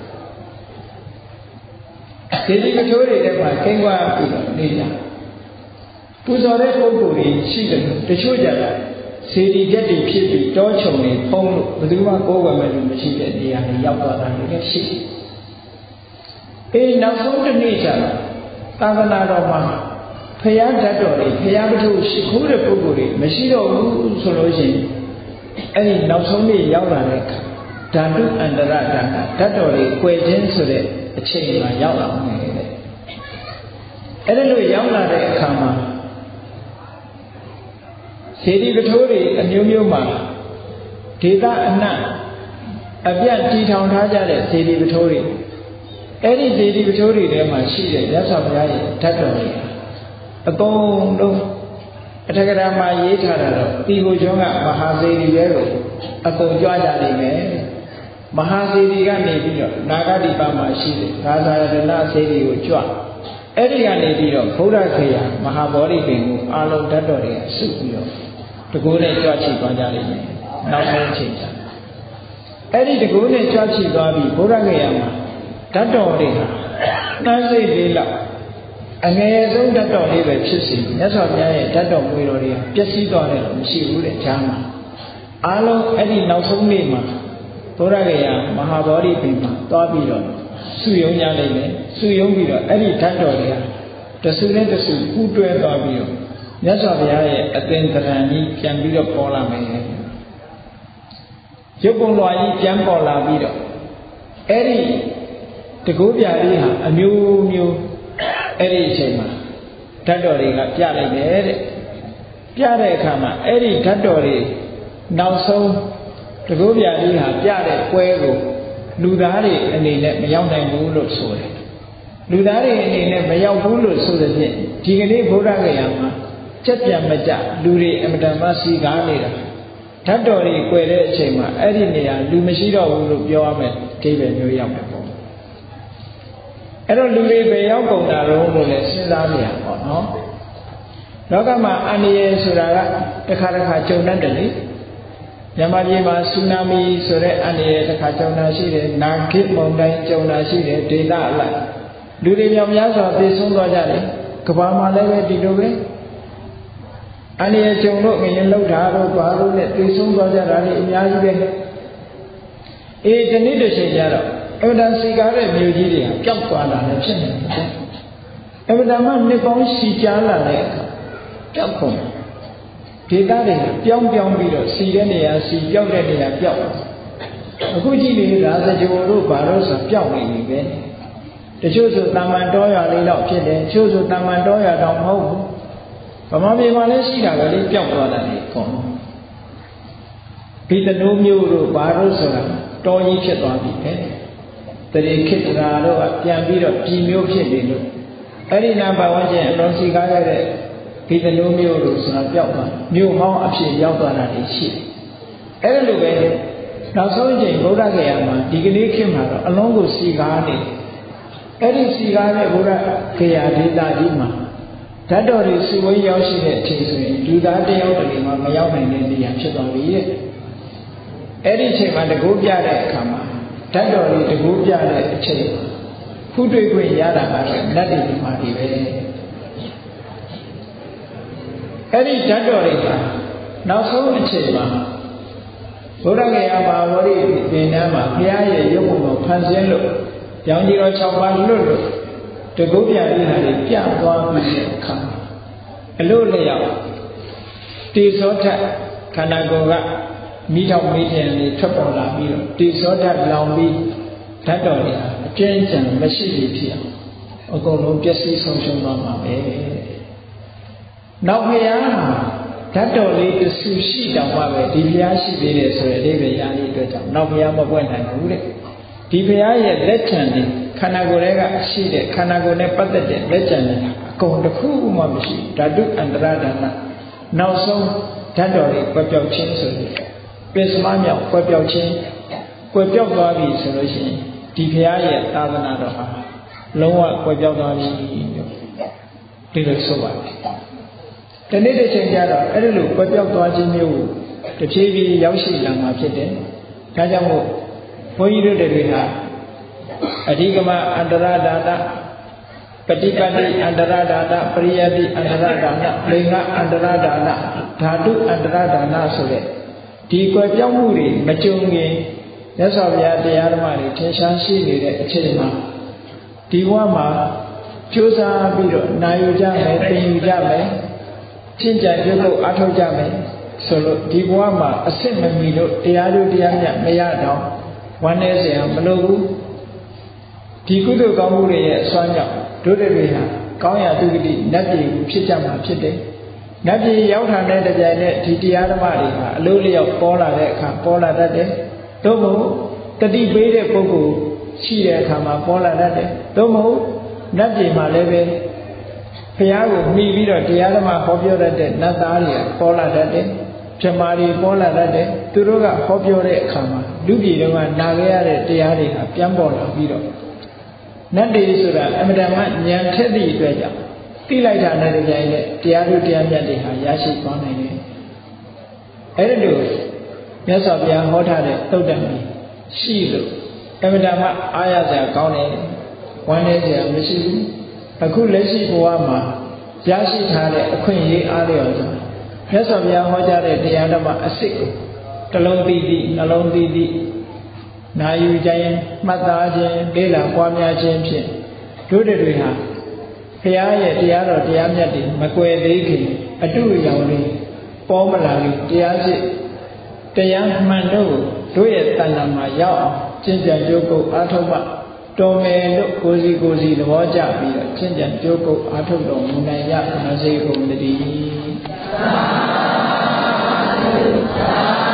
ဒီဒီကချိုးတွေထဲမှာကင်းကွာပြီးတော့နေကြပူဇော်တဲ့ပုဂ္ဂိုလ်တွေရှိတယ်တချို့ကြတာစေတီရက်တွေဖြစ်ပြီးတောချုံတွေဖုံးလို့ဘယ်သူမှကိုယ်ဝယ်မဲ့လူမရှိတဲ့နေရာတွေရောက်သွားတာလည်းရှိတယ်နောက်ဆုံးတစ်နေ့ကျတော့သာသနာတော်မှာဖရာဓာတ်တော်တွေဖရာပထုရှိခိုးတဲ့ပုဂ္ဂိုလ်တွေမရှိတော့ဘူးဆိုလို့ရှိရင်အဲ့ဒီနောက်ဆုံးနေ့ရောက်လာတဲ့အခါဓာတုအန္တရဒါနဓာတ်တော်တွေကွယ်ခြင်းဆိုတဲ့အချိန်မှာရောက်လာမယ်တဲ့အဲ့ဒါလို့ရောက်လာတဲ့အခါမှာစေတီပထိုးတွေအမျိုးမျိုးမှာဒေသအနှံ့အပြတ်တည်ထောင်ထားကြတဲ့စေတီပထိုးတွေအဲ့ဒီစေတီပထိုးတွေထဲမှာရှိတဲ့မြတ်စွာဘုရားရဲ့ဓာတ်တော်တွေအကုန်လုံးအထက်ကရာမှာရေးထားတာတော့တီကိုကျွန်းကမဟာစေတီပဲကိုအကုန်ကြွကြနိုင်မယ်မဟာစေတီကနေပြီးတော့နာဂတိပါမှာရှိတယ်ဂါဇာရဏစေတီကိုကြွအဲ့ဒီကနေပြီးတော့ဗုဒ္ဓခေယမဟာဗောဓိပင်ကိုအာလုံးဓာတ်တော်တွေစုပြီးတော့တကူနဲ့ကြွချီသွားကြလိမ့်မယ်နောက်ဆုံးအချိန်ကျအဲ့ဒီတကူနဲ့ကြွချီသွားပြီးဗုဒ္ဓခေယမှာဓာတ်တော်တွေဟာတန်းစိတ်လေးလောက်အငယ်ဆုံးဓာတ်တော်လေးပဲဖြစ်စီမြတ်စွာဘုရားရဲ့ဓာတ်တော်မွေတော်တွေပျက်စီးသွားတယ်လို့မရှိဘူးတဲ့ဈာမှာအားလုံးအဲ့ဒီနောက်ဆုံးနေ့မှာဗုဒ္ဓဂယာမဟာဗောဓိပင်မှာသွားပြီးတော့စုယုံကြလိမ့်မယ်စုယုံပြီးတော့အဲ့ဒီဓာတ်တော်တွေကတဆူနဲ့တဆူပူးတွဲသွားပြီးတော့မြတ်စွာဘုရားရဲ့အသင်္ကရဏကြီးပြန်ပြီးတော့ပေါ်လာမယ်ရုပ်ပုံလွှာကြီးပြန်ပေါ်လာပြီးတော့အဲ့ဒီတကူပြားလေးဟာအမျိုးမျိုးအဲ့ဒီအချိန်မှာဓာတ်တော်တွေကပြလိုက်တယ်တဲ့ပြတဲ့အခါမှာအဲ့ဒီဓာတ်တော်တွေနောက်ဆုံးတကူပြားလေးဟာပြတဲ့ပွဲကိုလူသားတွေအနေနဲ့မရောက်နိုင်ဘူးလို့ဆိုတယ်လူသားတွေအနေနဲ့မရောက်ဘူးလို့ဆိုတဲ့ဖြင့်ဒီကနေ့ဗုဒ္ဓဂယာမှာကြက်ပြန်မကြလူတွေအမတန်မှစီကားနေတာဓာတ်တော်တွေကွယ်တဲ့အချိန်မှာအဲ့ဒီနေရာလူမရှိတော့ဘူးလို့ပြောရမယ်ဒီပဲမျိုးရောက်မှာပေါ့အဲ့တော့လူတွေပဲရောက်ကုန်တာတော့လို့လည်းစဉ်းစားနေရပါတော့နော်လောကမှာအန္တရာယ်ဆိုတာကတစ်ခါတစ်ခါကြုံတတ်တယ်လေမြန်မာပြည်မှာဆူနာမီဆိုတဲ့အန္တရာယ်တစ်ခါကြုံတာရှိတယ်နာဂစ်မုန်တိုင်းကြုံတာရှိတယ်ဒေသအလိုက်လူတွေမြောက်များစွာပြေဆုံးသွားကြတယ်ကမ္ဘာမှာလည်းပဲဒီလိုပဲအန္တရာယ်ကြုံလို့ငရင်လောက်တာတော့ဘာလို့လဲပြေဆုံးသွားကြတာတွေအများကြီးပဲအေးဒီနေ့တစ်ချိန်ကျတော့အမှန်တန်စီကားတဲ့မြို့ကြီးတွေကပျောက်သွားတာလည်းဖြစ်နေတယ်အမှန်တန်မှနှစ်ပေါင်းရှည်ကြားလာတဲ့အခါပျောက်ကုန်ဒေသတွေပြောင်းပြီးတော့စီတဲ့နေရာစီပျောက်တဲ့နေရာပျောက်အခုကြည့်နေရာစကြိုတို့ဘာလို့ဆိုပျောက်နေပြီပဲတချို့ဆိုတာမန်တော်ရလေးတော့ဖြစ်တယ်တချို့ဆိုတာမန်တော်ရတော့မဟုတ်ဘူးဗမာပြည်မှာလည်းရှိတာပဲလေပျောက်သွားတာလေကောဘိသနိုးမျိုးတို့ဘာလို့ဆိုတာတော်ကြီးဖြစ်သွားပြီပဲတရေခိတ္တရာတို့ကပြန်ပြီးတော့ပြည်မျိုးဖြစ်နေလို့အဲ့ဒီနာဘာဝချင်းအလုံးစီကားရတဲ့ဘိသနိုးမျိုးတို့ဆိုတာပျောက်သွားမျိုးဟောင်းအဖြစ်ရောက်သွားတာတွေရှိတယ်အဲ့ဒါလိုပဲနောက်ဆုံးချိန်ဗုဒ္ဓဂယာမှာဒီကနေ့ခေတ်မှာတော့အလုံးကိုစီကားနေအဲ့ဒီစီကားတဲ့ဗုဒ္ဓဂယာဒေသကြီးမှာဓာတ်တော်တွေစုဝေးရောက်ရှိတဲ့အချိန်ဆိုရင်လူသားတယောက်တည်းမှမရောက်နိုင်တဲ့နေရာဖြစ်သွားပြီတဲ့အဲ့ဒီအချိန်မှာတကူပြတဲ့အခါမှာဓာတ်တော်တွေတကူပြတဲ့အချိန်ခုတွေ့ခွင့်ရတာကတော့နတ်တွေမှာဒီပဲအဲ့ဒီဓာတ်တော်တွေကနောက်ဆုံးအချိန်မှာဗုဒ္ဓဂယာမှာဝရိပင်ထဲမှာဘုရားရဲ့ရုပ်ပုံကိုဖန်ဆင်းလို့ရောင်ကြီးတော်6ပါးလွတ်လို့တကုတ်ပြပြီးတာတွေပြသွားပြီးတဲ့အခါအလို့လျောက်တေဇောဓာတ်ခန္ဓာကိုယ်ကမိထောက်မိထင်လေးထွက်ပေါ်လာပြီးတော့တေဇောဓာတ်လောင်ပြီးဓာတ်တော်တွေအကျဉ်းချံမရှိသေးဖြစ်အောင်အကုန်လုံးပျက်စီးဆုံးရှုံးသွားမှာပဲနောက်ဘုရားဓာတ်တော်လေးတဆူရှိတောင်မှပဲဒီဘုရားရှိသေးတယ်ဆိုရတဲ့ဘုရားလေးအတွက်ကြောင့်နောက်ဘုရားမပွင့်နိုင်ဘူးတဲ့ဒီဘုရားရဲ့လက်ချံတွေခန္ဓာကိုယ်ရဲ့ကရှိတဲ့ခန္ဓာကိုယ်နဲ့ပတ်သက်တဲ့လက်ချံတွေအကုန်တစ်ခုမှမရှိဓာတုအန္တရဒါနနောက်ဆုံးဓာတ်တော်တွေကွယ်ပြောက်ခြင်းဆိုပြီးပစ္စမမြောက်ကွယ်ပြောက်ခြင်းကွယ်ပြောက်သွားပြီဆိုလို့ရှိရင်ဒီဘုရားရဲ့သာသနာတော်ဟာလုံးဝကွယ်ပြောက်သွားပြီဒီလိုဆိုပါတယ်ဒီနေ့တစ်ချိန်ကျတော့အဲ့ဒီလိုကွယ်ပြောက်သွားခြင်းမျိုးကိုတဖြည်းဖြည်းရောက်ရှိလာမှာဖြစ်တယ်ဒါကြောင့်မို့ဘုန်းကြီးတို့တွေကအဓိကမအန္တရဒါနပฏิပတ်တိအန္တရဒါနပရိယတိအန္တရဒါနလိင်္ဂအန္တရဒါနဓာတုအန္တရဒါနဆိုတဲ့ဒီကွယ်ပြောင်းမှုတွေမကြုံခင်မြတ်စွာဘုရားတရားဓမ္မတွေထင်ရှားရှိနေတဲ့အချိန်မှာဒီဘဝမှာကြိုးစားပြီးတော့နာယူကြမယ်သင်ယူကြမယ်ကျင့်ကြံပြုလုပ်အားထုတ်ကြမယ်ဆိုလို့ဒီဘဝမှာအစစ်မမီလို့တရားတို့တရားမြတ်မရတော့ဝမ်းနည်းเสียမလို့ဘူးဒီကုသိုလ်ကောင်းမှုတွေရဲ့အစွမ်းကြောင့်တို့တွေဟာကောင်းရာသုဂတိနတ်ပြည်ဖြစ်ကြမှာဖြစ်တယ်နတ်ပြည်ရောက်ထာတဲ့တပြိုင်နက်ဒီတရားဓမ္မတွေဟာအလို့လျောက်ပေါ်လာတဲ့အခါပေါ်လာတတ်တယ်သို့မဟုတ်တတိပေးတဲ့ပုဂ္ဂိုလ်ရှိတဲ့အခါမှာပေါ်လာတတ်တယ်သို့မဟုတ်နတ်ပြည်မှာလည်းပဲဘုရားကိုမှီပြီးတော့တရားဓမ္မဟောပြောတတ်တဲ့နတ်သားတွေပေါ်လာတတ်တယ်ဇမားတွေပေါ်လာတတ်တယ်သူတို့ကဟောပြောတဲ့အခါမှာလူပြည်တော်ကနာခဲ့ရတဲ့တရားတွေဟာပြန်ပေါ်လာပြီးတော့နတ်တွေဆိုတာအမှန်တမ်းဉာဏ်ထက်သည့်အတွက်ကြောင့်သိလိုက်တာနဲ့တကြိုင်နဲ့တရားတို့တရားမြတ်တွေဟာရရှိသွားနိုင်တယ်အဲ့ဒါလို့မြတ်စွာဘုရားဟောထားတဲ့သုတ်တံကြီးရှိလို့အမှန်တမ်းအားရစရာကောင်းတယ်ဝမ်းနည်းစရာမရှိဘူးအခုလက်ရှိဘဝမှာရရှိထားတဲ့အခွင့်အရေးအားလျော်စွာမြတ်စွာဘုရားဟောကြားတဲ့တရားဓမ္မအစစ်ကိုတစ်လုံးသိသိနှလုံးသိသိနာယူခြင်းမှတ်သားခြင်းလေ့လာပွားများခြင်းဖြင့်တို့တွေဟာဘုရားရဲ့တရားတော်တရားမြတ်တွေမကွယ်သေးခင်အတုအယောင်တွေပေါ်မလာလို့တရားစစ်တရားမှန်တို့ရဲ့တဏ္ဍာမှာရောက်အောင်ကျင့်ကြံကြိုးကုပ်အားထုတ်မှတော်မယ်လို့ကိုယ်စီသဘောကျပြီးတော့ကျင့်ကြံကြိုးကုပ်အားထုတ်တော်မူနိုင်ရပါစေကုန်သတည်း